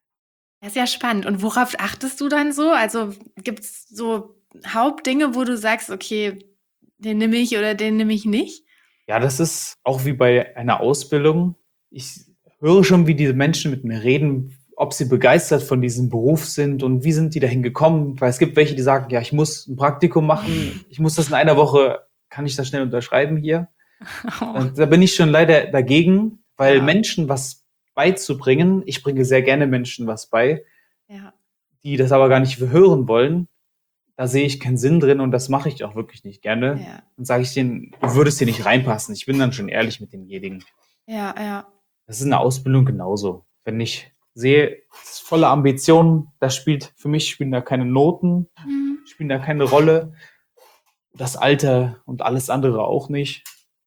Das ist ja spannend. Und worauf achtest du dann so? Also gibt's so Hauptdinge, wo du sagst, okay, den nehme ich oder den nehme ich nicht? Ja, das ist auch wie bei einer Ausbildung. Ich höre schon, wie diese Menschen mit mir reden, ob sie begeistert von diesem Beruf sind und wie sind die dahin gekommen. Weil es gibt welche, die sagen, ja, ich muss ein Praktikum machen, ich muss das in einer Woche, kann ich das schnell unterschreiben hier? Oh, Da, da bin ich schon leider dagegen, weil ja, Menschen was beizubringen, ich bringe sehr gerne Menschen was bei, ja, die das aber gar nicht hören wollen, da sehe ich keinen Sinn drin und das mache ich auch wirklich nicht gerne. ja, Dann sage ich denen, du würdest hier nicht reinpassen. Ich bin dann schon ehrlich mit demjenigen. ja, ja. Das ist in der Ausbildung genauso. Wenn ich sehe, es ist volle Ambitionen, das spielt, für mich spielen da keine Noten, Mhm. spielen da keine Rolle. Das Alter und alles andere auch nicht.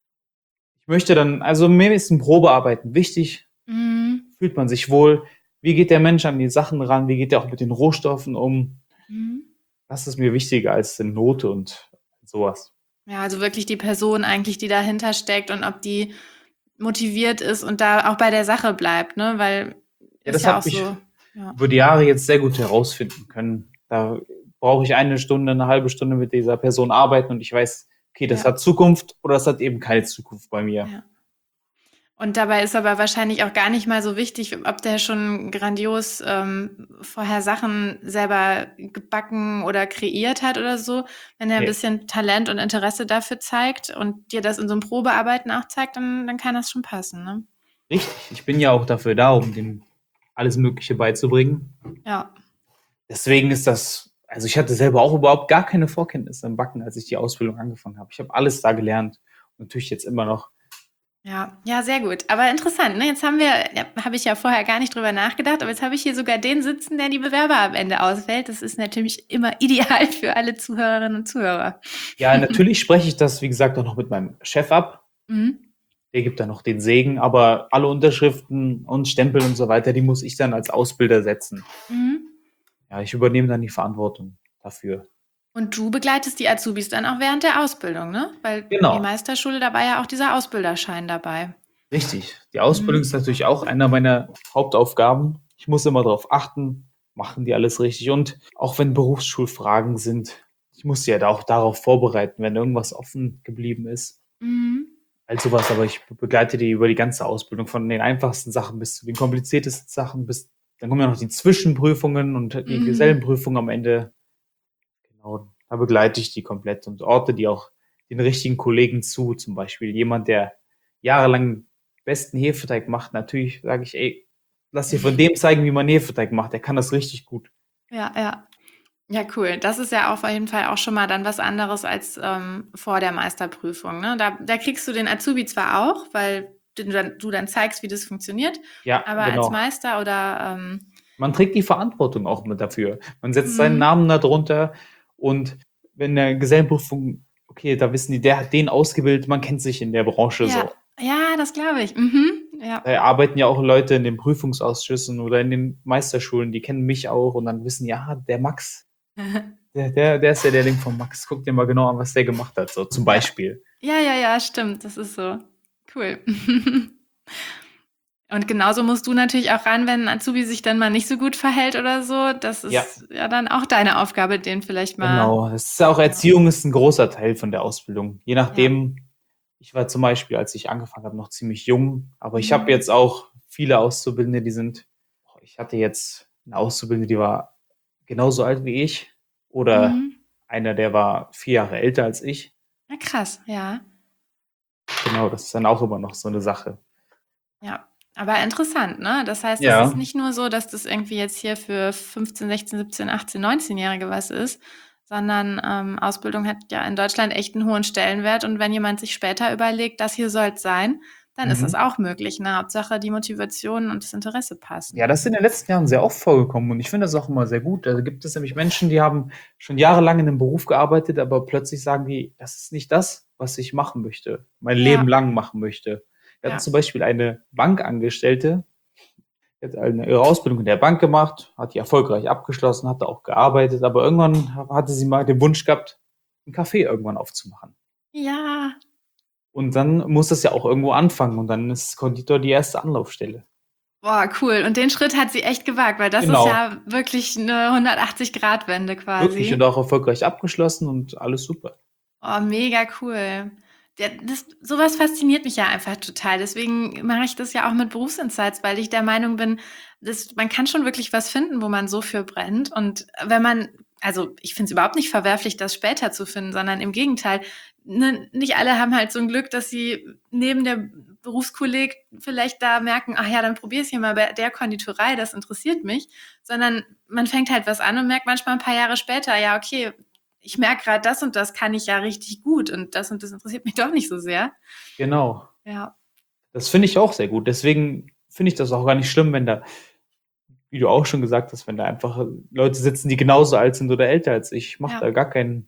Ich möchte dann, also mir ist ein Probearbeiten wichtig. Mhm. Fühlt man sich wohl? Wie geht der Mensch an die Sachen ran? Wie geht er auch mit den Rohstoffen um? Mhm. Das ist mir wichtiger als eine Note und sowas. Ja, also wirklich die Person eigentlich, die dahinter steckt und ob die motiviert ist und da auch bei der Sache bleibt, ne? Weil Ja, ist das ja auch habe ich so, ja, über die Jahre jetzt sehr gut herausfinden können. Da brauche ich eine Stunde, eine halbe Stunde mit dieser Person arbeiten und ich weiß, okay, das ja, hat Zukunft oder das hat eben keine Zukunft bei mir. ja. Und dabei ist aber wahrscheinlich auch gar nicht mal so wichtig, ob der schon grandios ähm, vorher Sachen selber gebacken oder kreiert hat oder so. Wenn er ein Nee, bisschen Talent und Interesse dafür zeigt und dir das in so einem Probearbeiten auch zeigt, dann, dann kann das schon passen, ne? richtig. Ich bin ja auch dafür da, um dem alles Mögliche beizubringen. Ja. Deswegen ist das, also ich hatte selber auch überhaupt gar keine Vorkenntnisse im Backen, als ich die Ausbildung angefangen habe. Ich habe alles da gelernt und natürlich jetzt immer noch. Ja, ja, sehr gut. Aber interessant, ne? Jetzt haben wir, ja, habe ich ja vorher gar nicht drüber nachgedacht, aber jetzt habe ich hier sogar den sitzen, der die Bewerber am Ende auswählt. Das ist natürlich immer ideal für alle Zuhörerinnen und Zuhörer. Ja, natürlich spreche ich das, wie gesagt, auch noch mit meinem Chef ab. Mhm. Der gibt dann noch den Segen, aber alle Unterschriften und Stempel und so weiter, die muss ich dann als Ausbilder setzen. Mhm. Ja, ich übernehme dann die Verantwortung dafür. Und du begleitest die Azubis dann auch während der Ausbildung, ne? Weil die Genau, Meisterschule, da war ja auch dieser Ausbilderschein dabei. richtig. Die Ausbildung Mhm. ist natürlich auch einer meiner Hauptaufgaben. Ich muss immer darauf achten, machen die alles richtig. Und auch wenn Berufsschulfragen sind, ich muss sie ja auch darauf vorbereiten, wenn irgendwas offen geblieben ist. Mhm. Also was, aber ich begleite die über die ganze Ausbildung, von den einfachsten Sachen bis zu den kompliziertesten Sachen, bis dann kommen ja noch die Zwischenprüfungen und die Mhm. Gesellenprüfung am Ende. Genau, da begleite ich die komplett und orte die auch den richtigen Kollegen zu. Zum Beispiel jemand, der jahrelang besten Hefeteig macht. Natürlich sage ich, ey, lass dir von dem zeigen, wie man Hefeteig macht. Der kann das richtig gut. Ja, ja. Ja, cool. Das ist ja auf jeden Fall auch schon mal dann was anderes als ähm, vor der Meisterprüfung, ne? Da, da kriegst du den Azubi zwar auch, weil du dann, du dann zeigst, wie das funktioniert, Ja, aber als genau. Meister oder ähm, Man trägt die Verantwortung auch mit dafür. Man setzt seinen mhm. Namen da drunter und wenn der Gesellenprüfung, okay, da wissen die, der hat den ausgebildet, man kennt sich in der Branche Ja, so. ja, das glaube ich. Mhm. Ja. Da arbeiten ja auch Leute in den Prüfungsausschüssen oder in den Meisterschulen, die kennen mich auch und dann wissen, ja, der Max, der, der, der ist ja der Link von Max, guck dir mal genau an, was der gemacht hat, so zum Ja. Beispiel. Ja, ja, ja, stimmt. Das ist so. Cool. Und genauso musst du natürlich auch ran, wenn ein Azubi sich dann mal nicht so gut verhält oder so. Das Ja, ist ja dann auch deine Aufgabe, den vielleicht mal. genau. Es ist ja auch Ja. Erziehung ist ein großer Teil von der Ausbildung. Je Ja. nachdem, ich war zum Beispiel, als ich angefangen habe, noch ziemlich jung, aber ich habe Mhm. jetzt auch viele Auszubildende, die sind, ich hatte jetzt eine Auszubildende, die war genauso alt wie ich oder Mhm. einer, der war vier Jahre älter als ich. Ja, krass, ja. Genau, das ist dann auch immer noch so eine Sache. Ja. Aber interessant, ne? Das heißt, es ist Ja. nicht nur so, dass das irgendwie jetzt hier für fünfzehn, sechzehn, siebzehn, achtzehn, neunzehn-Jährige was ist, sondern ähm, Ausbildung hat ja in Deutschland echt einen hohen Stellenwert. Und wenn jemand sich später überlegt, das hier soll es sein, dann ist das Mhm. auch möglich. Ne? Hauptsache, die Motivation und das Interesse Ja, passen. das ist in den letzten Jahren sehr oft vorgekommen und ich finde das auch immer sehr gut. Da gibt es nämlich Menschen, die haben schon jahrelang in einem Beruf gearbeitet, aber plötzlich sagen die, das ist nicht das, was ich machen möchte, mein Leben Ja, lang machen möchte. Wir hatten ja. zum Beispiel eine Bankangestellte, die hat eine, ihre Ausbildung in der Bank gemacht, hat die erfolgreich abgeschlossen, hat da auch gearbeitet, aber irgendwann hatte sie mal den Wunsch gehabt, ein Café irgendwann aufzumachen. Ja. Und dann muss das ja auch irgendwo anfangen und dann ist Konditor die erste Anlaufstelle. Boah, cool. Und den Schritt hat sie echt gewagt, weil das ist Genau. ja wirklich eine hundertachtzig-Grad-Wende Wirklich und quasi. auch erfolgreich abgeschlossen und alles super. Oh, mega cool. Der, das, sowas fasziniert mich ja einfach total. Deswegen mache ich das ja auch mit Berufsinsights, weil ich der Meinung bin, dass man kann schon wirklich was finden, wo man so für brennt. Und wenn man, also ich finde es überhaupt nicht verwerflich, das später zu finden, sondern im Gegenteil, ne, nicht alle haben halt so ein Glück, dass sie neben der Berufskolleg vielleicht da merken, ach ja, dann probiere ich es hier mal bei der Konditorei, das interessiert mich, sondern man fängt halt was an und merkt manchmal ein paar Jahre später, ja, okay, ich merke gerade, das und das kann ich ja richtig gut und das und das interessiert mich doch nicht so sehr. Genau. Ja, Das finde ich auch sehr gut. Deswegen finde ich das auch gar nicht schlimm, wenn da, wie du auch schon gesagt hast, wenn da einfach Leute sitzen, die genauso alt sind oder älter als ich. Ich mache ja. da gar kein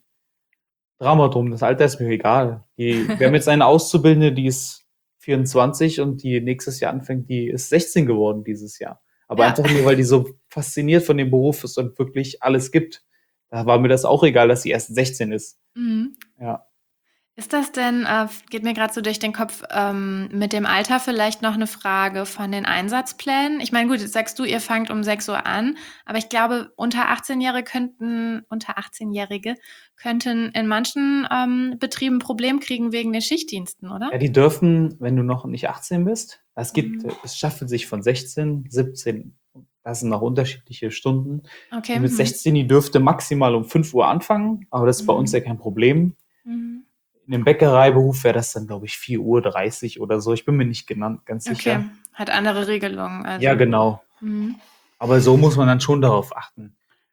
Drama drum. Das Alter ist mir egal. Die, wir haben jetzt eine Auszubildende, die ist vierundzwanzig und die nächstes Jahr anfängt, die ist sechzehn geworden dieses Jahr. Aber Ja. einfach nur, weil die so fasziniert von dem Beruf ist und wirklich alles gibt. Da war mir das auch egal, dass sie erst sechzehn ist. Mhm. Ja. Ist das denn, äh, geht mir gerade so durch den Kopf, ähm, mit dem Alter vielleicht noch eine Frage von den Einsatzplänen? Ich meine, gut, jetzt sagst du, ihr fangt um sechs Uhr an, aber ich glaube, unter achtzehn-Jährige könnten unter achtzehn-Jährige könnten in manchen, ähm, Betrieben 'n Problem kriegen wegen den Schichtdiensten, oder? Ja, die dürfen, wenn du noch nicht achtzehn bist, es gibt, Mhm. es staffelt sich von sechzehn, siebzehn, das sind noch unterschiedliche Stunden. Okay, Die mit mhm. sechzehn, die dürfte maximal um fünf Uhr anfangen, aber das ist bei uns ja Mhm. kein Problem. Mhm. In dem Bäckereiberuf wäre das dann, glaube ich, vier Uhr dreißig oder so. Ich bin mir nicht genannt, ganz Okay, sicher. hat andere Regelungen, Ja, also. genau. Mhm. Aber so muss man dann schon darauf achten.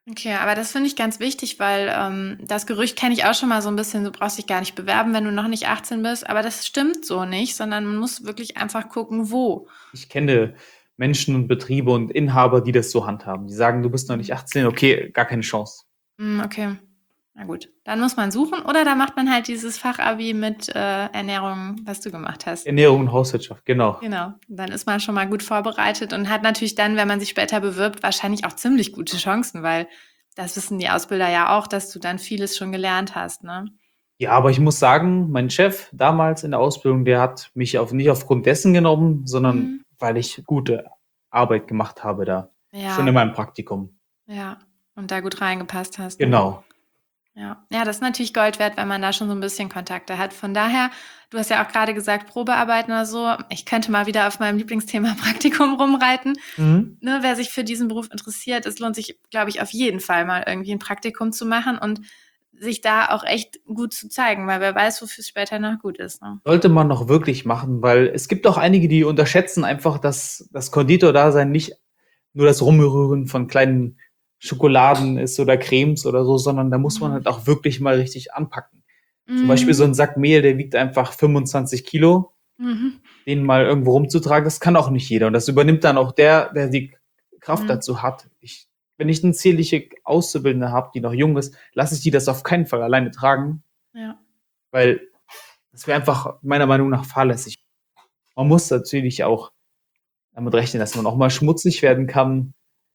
Okay, aber das finde ich ganz wichtig, weil ähm, das Gerücht kenne ich auch schon mal so ein bisschen, du brauchst dich gar nicht bewerben, wenn du noch nicht achtzehn bist, aber das stimmt so nicht, sondern man muss wirklich einfach gucken, wo. Ich kenne Menschen und Betriebe und Inhaber, die das so handhaben. Die sagen, du bist noch nicht Mhm. achtzehn, okay, gar keine Chance. Hm, okay. Na gut. Dann muss man suchen oder da macht man halt dieses Fachabi mit äh, Ernährung, was du gemacht hast. Ernährung und Hauswirtschaft, genau. Genau. Dann ist man schon mal gut vorbereitet und hat natürlich dann, wenn man sich später bewirbt, wahrscheinlich auch ziemlich gute Chancen, weil das wissen die Ausbilder ja auch, dass du dann vieles schon gelernt hast, ne? Ja, aber ich muss sagen, mein Chef damals in der Ausbildung, der hat mich auf, nicht aufgrund dessen genommen, sondern Mhm. weil ich gute Arbeit gemacht habe da. Schon in Ja, meinem Praktikum. ja. Und da gut reingepasst hast, ne? Genau. Ja. Ja, das ist natürlich Gold wert, wenn man da schon so ein bisschen Kontakte hat. Von daher, du hast ja auch gerade gesagt, Probearbeiten oder so. Ich könnte mal wieder auf meinem Lieblingsthema Praktikum rumreiten. Mhm. Ne, wer sich für diesen Beruf interessiert, es lohnt sich, glaube ich, auf jeden Fall mal irgendwie ein Praktikum zu machen und sich da auch echt gut zu zeigen, weil wer weiß, wofür es später noch gut ist. Ne? Sollte man noch wirklich machen, weil es gibt auch einige, die unterschätzen einfach, dass das Konditordasein nicht nur das Rumrühren von kleinen Schokoladen ist oder Cremes oder so, sondern da muss man Mhm. halt auch wirklich mal richtig anpacken. Zum Beispiel so Mhm. ein Sack Mehl, der wiegt einfach fünfundzwanzig Kilo. Mhm. Den mal irgendwo rumzutragen, das kann auch nicht jeder. Und das übernimmt dann auch der, der die Kraft Mhm. dazu hat. Ich, wenn ich eine zierliche Auszubildende habe, die noch jung ist, lasse ich die das auf keinen Fall alleine tragen, Ja. weil das wäre einfach meiner Meinung nach fahrlässig. Man muss natürlich auch damit rechnen, dass man auch mal schmutzig werden kann.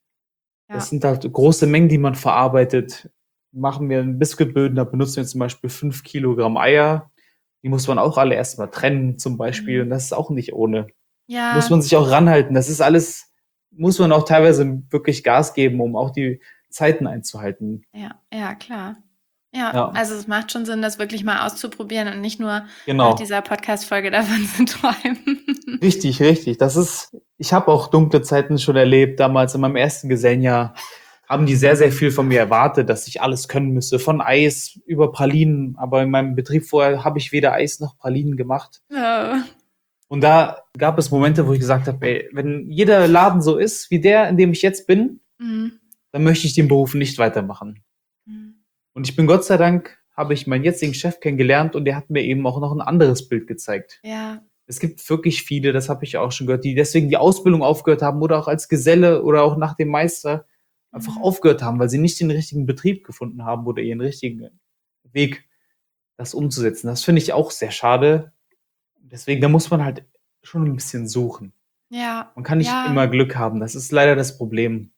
Das Ja. sind halt große Mengen, die man verarbeitet. Machen wir einen Biskuitböden, da benutzen wir zum Beispiel fünf Kilogramm Eier. Die muss man auch alle erstmal trennen, zum Beispiel. Und Mhm. das ist auch nicht ohne. Muss Ja. man sich auch ranhalten. Das ist alles, muss man auch teilweise wirklich Gas geben, um auch die Zeiten einzuhalten. Ja. Ja, klar. Ja, Ja, also es macht schon Sinn, das wirklich mal auszuprobieren und nicht nur nach genau. dieser Podcast-Folge davon zu träumen. Richtig, richtig. Das ist, ich habe auch dunkle Zeiten schon erlebt. Damals in meinem ersten Gesellenjahr haben die sehr, sehr viel von mir erwartet, dass ich alles können müsse. Von Eis über Pralinen. Aber in meinem Betrieb vorher habe ich weder Eis noch Pralinen gemacht. Ja. Und da gab es Momente, wo ich gesagt habe, ey, wenn jeder Laden so ist wie der, in dem ich jetzt bin, Mhm. dann möchte ich den Beruf nicht weitermachen. Mhm. Und ich bin Gott sei Dank, habe ich meinen jetzigen Chef kennengelernt und der hat mir eben auch noch ein anderes Bild gezeigt. Ja. Es gibt wirklich viele, das habe ich auch schon gehört, die deswegen die Ausbildung aufgehört haben oder auch als Geselle oder auch nach dem Meister einfach Mhm. aufgehört haben, weil sie nicht den richtigen Betrieb gefunden haben oder ihren richtigen Weg, das umzusetzen. Das finde ich auch sehr schade. Deswegen, da muss man halt schon ein bisschen suchen. Ja. Man kann nicht Ja. immer Glück haben. Das ist leider das Problem.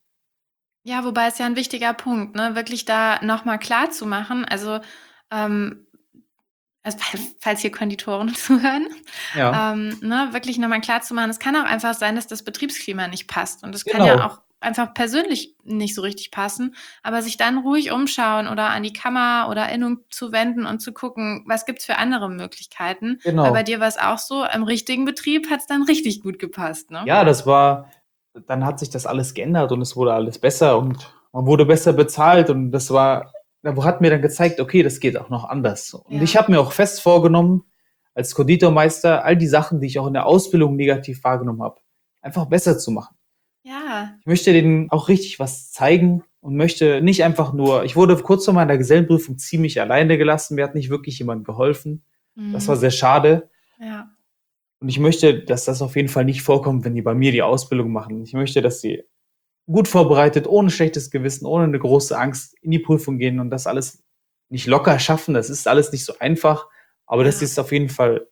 Ja, wobei es ja ein wichtiger Punkt, ne, wirklich da noch mal klarzumachen. Also, ähm, also, falls falls hier Konditoren zuhören, Ja, ähm, ne, wirklich noch mal klarzumachen, es kann auch einfach sein, dass das Betriebsklima nicht passt und es kann ja genau. auch einfach persönlich nicht so richtig passen, aber sich dann ruhig umschauen oder an die Kammer oder Innung zu wenden und zu gucken, was gibt's für andere Möglichkeiten? Weil bei Genau. dir war's auch so, im richtigen Betrieb hat's dann richtig gut gepasst, ne? Ja, das war, dann hat sich das alles geändert und es wurde alles besser und man wurde besser bezahlt und das war, da hat mir dann gezeigt, okay, das geht auch noch anders. Und ich Ja. habe mir auch fest vorgenommen, als Konditormeister, all die Sachen, die ich auch in der Ausbildung negativ wahrgenommen habe, einfach besser zu machen. Ja. Ich möchte denen auch richtig was zeigen und möchte nicht einfach nur, ich wurde kurz vor meiner Gesellenprüfung ziemlich alleine gelassen, mir hat nicht wirklich jemand geholfen. Das war Mhm. sehr schade. Ja. Und ich möchte, dass das auf jeden Fall nicht vorkommt, wenn die bei mir die Ausbildung machen. Ich möchte, dass sie gut vorbereitet, ohne schlechtes Gewissen, ohne eine große Angst in die Prüfung gehen und das alles nicht locker schaffen. Das ist alles nicht so einfach, aber dass sie Ja. es auf jeden Fall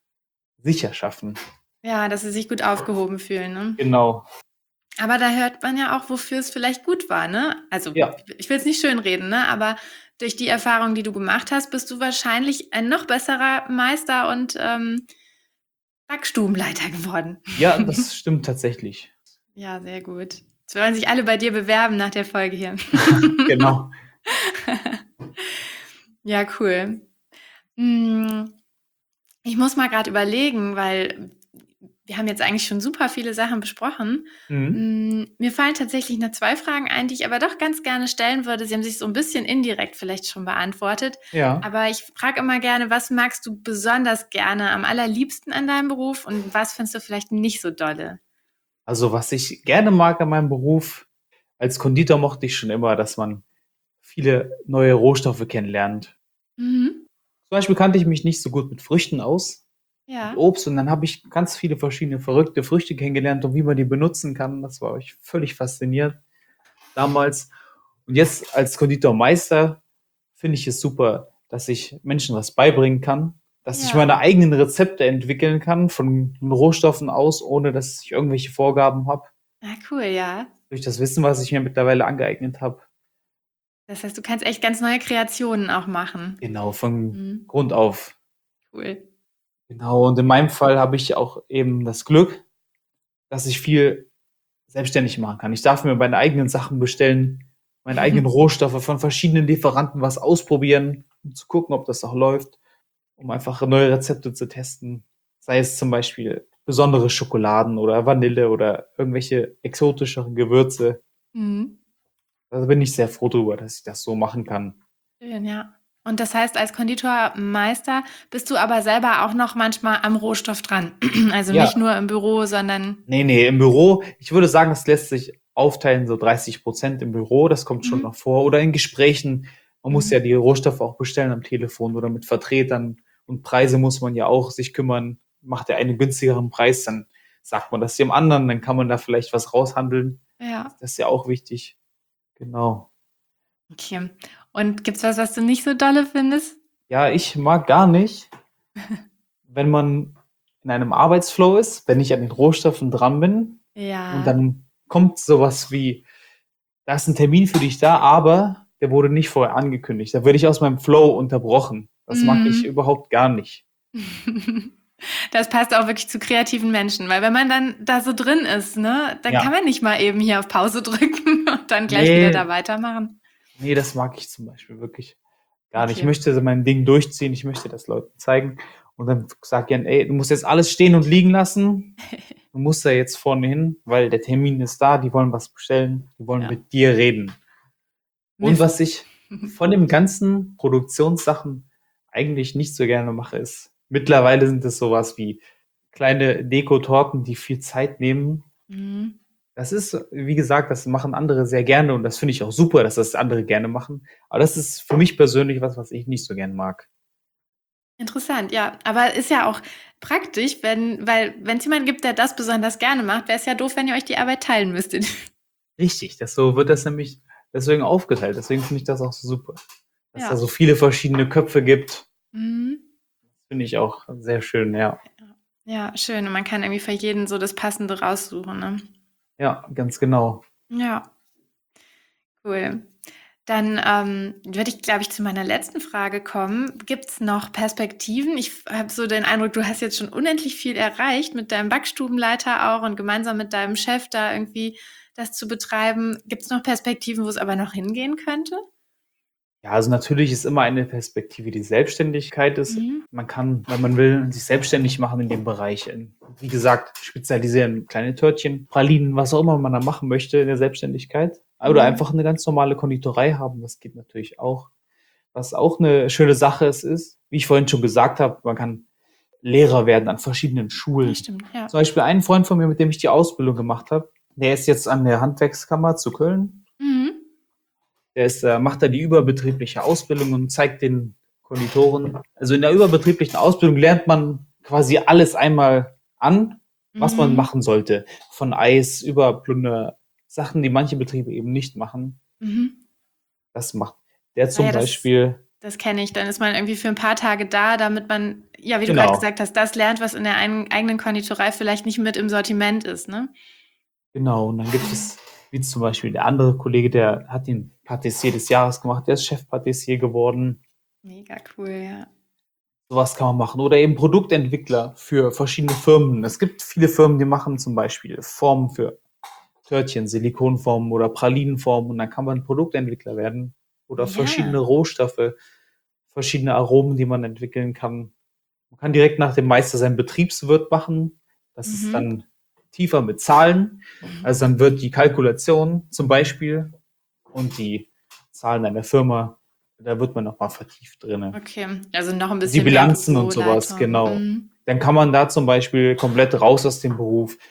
sicher schaffen. Ja, dass sie sich gut aufgehoben fühlen, ne? Genau. Aber da hört man ja auch, wofür es vielleicht gut war, ne? Also, Ja, ich will es nicht schönreden, ne? Aber durch die Erfahrung, die du gemacht hast, bist du wahrscheinlich ein noch besserer Meister und ähm, Backstubenleiter geworden. ja, das stimmt tatsächlich. Ja, sehr gut. Jetzt wollen sich alle bei dir bewerben nach der Folge hier. Genau. Ja, cool. Hm, Ich muss mal gerade überlegen, weil wir haben jetzt eigentlich schon super viele Sachen besprochen. Mhm. Hm, mir fallen tatsächlich noch zwei Fragen ein, die ich aber doch ganz gerne stellen würde. Sie haben sich so ein bisschen indirekt vielleicht schon beantwortet. Ja. Aber ich frage immer gerne, was magst du besonders gerne am allerliebsten an deinem Beruf und was findest du vielleicht nicht so dolle? Also was ich gerne mag an meinem Beruf, als Konditor mochte ich schon immer, dass man viele neue Rohstoffe kennenlernt. Mhm. Zum Beispiel kannte ich mich nicht so gut mit Früchten aus, mit Ja. Obst, und dann habe ich ganz viele verschiedene verrückte Früchte kennengelernt und wie man die benutzen kann. Das war ich völlig fasziniert damals. Und jetzt als Konditormeister finde ich es super, dass ich Menschen was beibringen kann, dass ich Ja. meine eigenen Rezepte entwickeln kann von den Rohstoffen aus, ohne dass ich irgendwelche Vorgaben habe. Ah, cool, ja. Durch das Wissen, was ich mir mittlerweile angeeignet habe. Das heißt, du kannst echt ganz neue Kreationen auch machen. Genau, von Mhm. Grund auf. Cool. Genau, und in meinem Fall habe ich auch eben das Glück, dass ich viel selbstständig machen kann. Ich darf mir meine eigenen Sachen bestellen, meine eigenen Rohstoffe von verschiedenen Lieferanten was ausprobieren, um zu gucken, ob das auch läuft, um einfach neue Rezepte zu testen. Sei es zum Beispiel besondere Schokoladen oder Vanille oder irgendwelche exotischeren Gewürze. Mhm. Da bin ich sehr froh drüber, dass ich das so machen kann. Schön, ja. Und das heißt, als Konditormeister bist du aber selber auch noch manchmal am Rohstoff dran. Also Ja, nicht nur im Büro, sondern. nee, nee, im Büro, ich würde sagen, das lässt sich aufteilen, so dreißig Prozent im Büro, das kommt schon Mhm. noch vor. Oder in Gesprächen, man muss ja Mhm. die Rohstoffe auch bestellen am Telefon oder mit Vertretern. Und Preise muss man ja auch sich kümmern. Macht der einen günstigeren Preis, dann sagt man das dem anderen, dann kann man da vielleicht was raushandeln. Ja. Das ist ja auch wichtig. Genau. Okay. Und gibt's was, was du nicht so dolle findest? Ja, ich mag gar nicht, wenn man in einem Arbeitsflow ist, wenn ich an den Rohstoffen dran bin und Ja. dann kommt sowas wie, da ist ein Termin für dich da, aber der wurde nicht vorher angekündigt. Da werde ich aus meinem Flow unterbrochen. Das mag ich Mhm. überhaupt gar nicht. Das passt auch wirklich zu kreativen Menschen, weil wenn man dann da so drin ist, ne, dann kann Ja, man nicht mal eben hier auf Pause drücken und dann gleich wieder da nee, weitermachen. nee, das mag ich zum Beispiel wirklich gar nicht. Ich Okay. möchte so mein Ding durchziehen, ich möchte das Leuten zeigen und dann sag gern, ey, du musst jetzt alles stehen und liegen lassen. Du musst da jetzt vorne hin, weil der Termin ist da, die wollen was bestellen, die wollen Ja. mit dir reden. Und Mist. was ich von den ganzen Produktionssachen eigentlich nicht so gerne mache, ist, mittlerweile sind es sowas wie kleine Dekotorten, die viel Zeit nehmen. Mhm. Das ist, wie gesagt, das machen andere sehr gerne und das finde ich auch super, dass das andere gerne machen. Aber das ist für mich persönlich was, was ich nicht so gern mag. Interessant, ja. Aber ist ja auch praktisch, wenn, weil wenn es jemanden gibt, der das besonders gerne macht, wäre es ja doof, wenn ihr euch die Arbeit teilen müsstet. Richtig, das so wird das nämlich deswegen aufgeteilt. Deswegen finde ich das auch so super. Dass da Ja. so viele verschiedene Köpfe gibt, Mhm. finde ich auch sehr schön, ja. Ja, schön. Und man kann irgendwie für jeden so das Passende raussuchen, ne? Ja, ganz genau. Ja, cool. Dann ähm, würde ich, glaube ich, zu meiner letzten Frage kommen. Gibt es noch Perspektiven? Ich habe so den Eindruck, du hast jetzt schon unendlich viel erreicht mit deinem Backstubenleiter auch und gemeinsam mit deinem Chef da irgendwie das zu betreiben. Gibt es noch Perspektiven, wo es aber noch hingehen könnte? Ja, also natürlich ist immer eine Perspektive die Selbstständigkeit ist. Mhm. Man kann, wenn man will, sich selbstständig machen in dem Bereich. In, wie gesagt, spezialisieren, kleine Törtchen, Pralinen, was auch immer man da machen möchte in der Selbstständigkeit. Oder Mhm. einfach eine ganz normale Konditorei haben, das geht natürlich auch. Was auch eine schöne Sache ist, ist, wie ich vorhin schon gesagt habe, man kann Lehrer werden an verschiedenen Ja, Schulen. stimmt, ja. Zum Beispiel ein Freund von mir, mit dem ich die Ausbildung gemacht habe, der ist jetzt an der Handwerkskammer zu Köln. Mhm. Der ist, äh, macht da die überbetriebliche Ausbildung und zeigt den Konditoren. Also in der überbetrieblichen Ausbildung lernt man quasi alles einmal an, was man Mhm. machen sollte. Von Eis über Plunder, Sachen, die manche Betriebe eben nicht machen. Mhm. Das macht der Ah zum ja, das, Beispiel. das kenne ich. Dann ist man irgendwie für ein paar Tage da, damit man, ja, wie du gerade Genau, gesagt hast, das lernt, was in der ein, eigenen Konditorei vielleicht nicht mit im Sortiment ist, ne? genau. Und dann gibt Mhm. es, wie zum Beispiel der andere Kollege, der hat den Patissier des Jahres gemacht, der ist Chefpatissier geworden. Mega cool, ja. Sowas kann man machen. Oder eben Produktentwickler für verschiedene Firmen. Es gibt viele Firmen, die machen zum Beispiel Formen für Törtchen, Silikonformen oder Pralinenformen und dann kann man Produktentwickler werden oder verschiedene Ja. Rohstoffe, verschiedene Aromen, die man entwickeln kann. Man kann direkt nach dem Meister seinen Betriebswirt machen. Das ist Mhm. dann tiefer mit Zahlen. Also dann wird die Kalkulation zum Beispiel und die Zahlen einer Firma, da wird man nochmal vertieft drin. Okay, also noch ein Die bisschen mehr Bilanzen und sowas, Büroleitung. genau. Mhm. Dann kann man da zum Beispiel komplett raus aus dem Beruf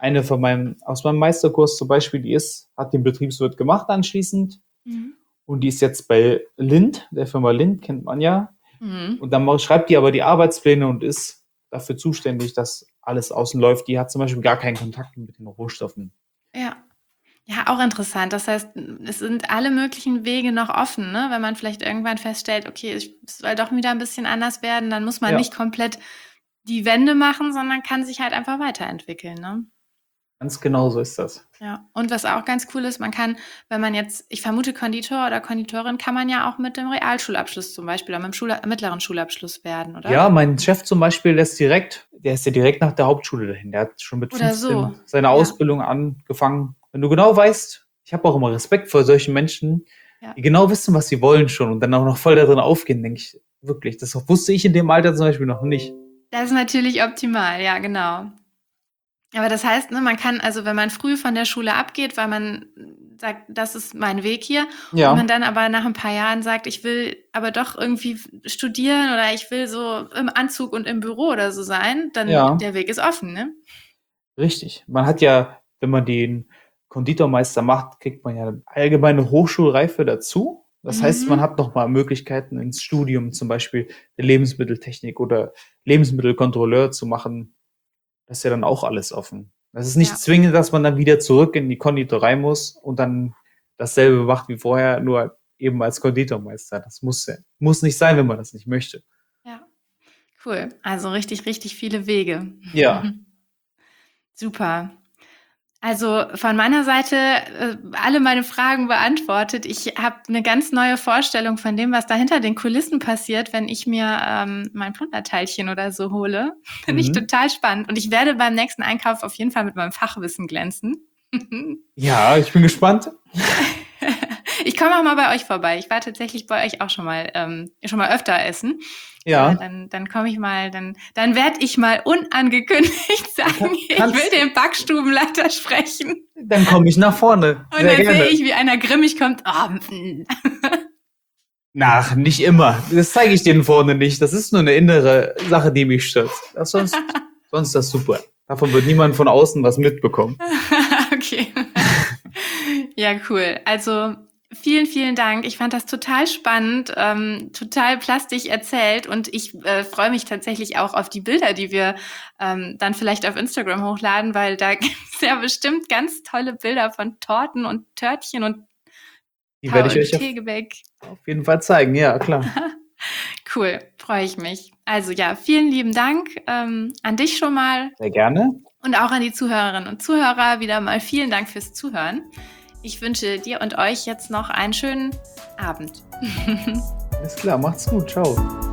eine von meinem, aus meinem Meisterkurs zum Beispiel, die ist, hat den Betriebswirt gemacht anschließend Mhm. und die ist jetzt bei Lindt, der Firma Lindt, kennt man ja. Mhm. Und dann schreibt die aber die Arbeitspläne und ist dafür zuständig, dass alles außen läuft. Die hat zum Beispiel gar keinen Kontakt mit den Rohstoffen. Ja. Ja, auch interessant. Das heißt, es sind alle möglichen Wege noch offen, ne? Wenn man vielleicht irgendwann feststellt, okay, es soll doch wieder ein bisschen anders werden, dann muss man Ja. nicht komplett die Wende machen, sondern kann sich halt einfach weiterentwickeln, ne? Ganz genau so ist das. Ja, und was auch ganz cool ist, man kann, wenn man jetzt, ich vermute, Konditor oder Konditorin kann man ja auch mit dem Realschulabschluss zum Beispiel oder mit dem Schul mittleren Schulabschluss werden, oder? Ja, mein Chef zum Beispiel, der ist direkt, der ist ja direkt nach der Hauptschule dahin. Der hat schon mit Oder fünfzehn so. seine Ja. Ausbildung angefangen. Wenn du genau weißt, ich habe auch immer Respekt vor solchen Menschen, Ja. die genau wissen, was sie wollen schon und dann auch noch voll da drin aufgehen, denke ich, wirklich. Das wusste ich in dem Alter zum Beispiel noch nicht. Das ist natürlich optimal, ja, genau. Aber das heißt, ne, man kann, also wenn man früh von der Schule abgeht, weil man sagt, das ist mein Weg hier, Ja. und man dann aber nach ein paar Jahren sagt, ich will aber doch irgendwie studieren oder ich will so im Anzug und im Büro oder so sein, dann Ja. der Weg ist offen, ne? Richtig. Man hat ja, wenn man den Konditormeister macht, kriegt man ja eine allgemeine Hochschulreife dazu. Das heißt, Mhm. man hat nochmal Möglichkeiten ins Studium, zum Beispiel der Lebensmitteltechnik oder Lebensmittelkontrolleur zu machen. Das ist ja dann auch alles offen. Das ist nicht Ja. zwingend, dass man dann wieder zurück in die Konditorei muss und dann dasselbe macht wie vorher, nur eben als Konditormeister. Das muss, ja- muss nicht sein, wenn man das nicht möchte. Ja, cool. Also richtig, richtig viele Wege. Ja. Super. Also von meiner Seite äh, alle meine Fragen beantwortet. Ich habe eine ganz neue Vorstellung von dem, was da hinter den Kulissen passiert, wenn ich mir ähm, mein Plunderteilchen oder so hole. Finde ich Mhm. total spannend. Und ich werde beim nächsten Einkauf auf jeden Fall mit meinem Fachwissen glänzen. Ja, ich bin gespannt. Ich komme auch mal bei euch vorbei. Ich war tatsächlich bei euch auch schon mal ähm, schon mal öfter essen. Ja. Äh, dann dann komme ich mal, dann dann werde ich mal unangekündigt sagen, ich Kannst- will den Backstubenleiter sprechen. Dann komme ich nach vorne. Und Sehr dann gerne. sehe ich, wie einer grimmig kommt. Oh, mm. Nach, nicht immer. Das zeige ich denen vorne nicht. Das ist nur eine innere Sache, die mich stört. Das sonst, sonst ist das super. Davon wird niemand von außen was mitbekommen. Okay. Ja, cool. Also vielen, vielen Dank. Ich fand das total spannend, ähm, total plastisch erzählt und ich äh, freue mich tatsächlich auch auf die Bilder, die wir ähm, dann vielleicht auf Instagram hochladen, weil da gibt es ja bestimmt ganz tolle Bilder von Torten und Törtchen und Die werde ich und euch auf, Teegebäck. auf jeden Fall zeigen. Ja, klar. Cool, freue ich mich. Also ja, vielen lieben Dank ähm, an dich schon mal Sehr gerne. und auch an die Zuhörerinnen und Zuhörer wieder mal vielen Dank fürs Zuhören. Ich wünsche dir und euch jetzt noch einen schönen Abend. Alles klar, macht's gut. Ciao.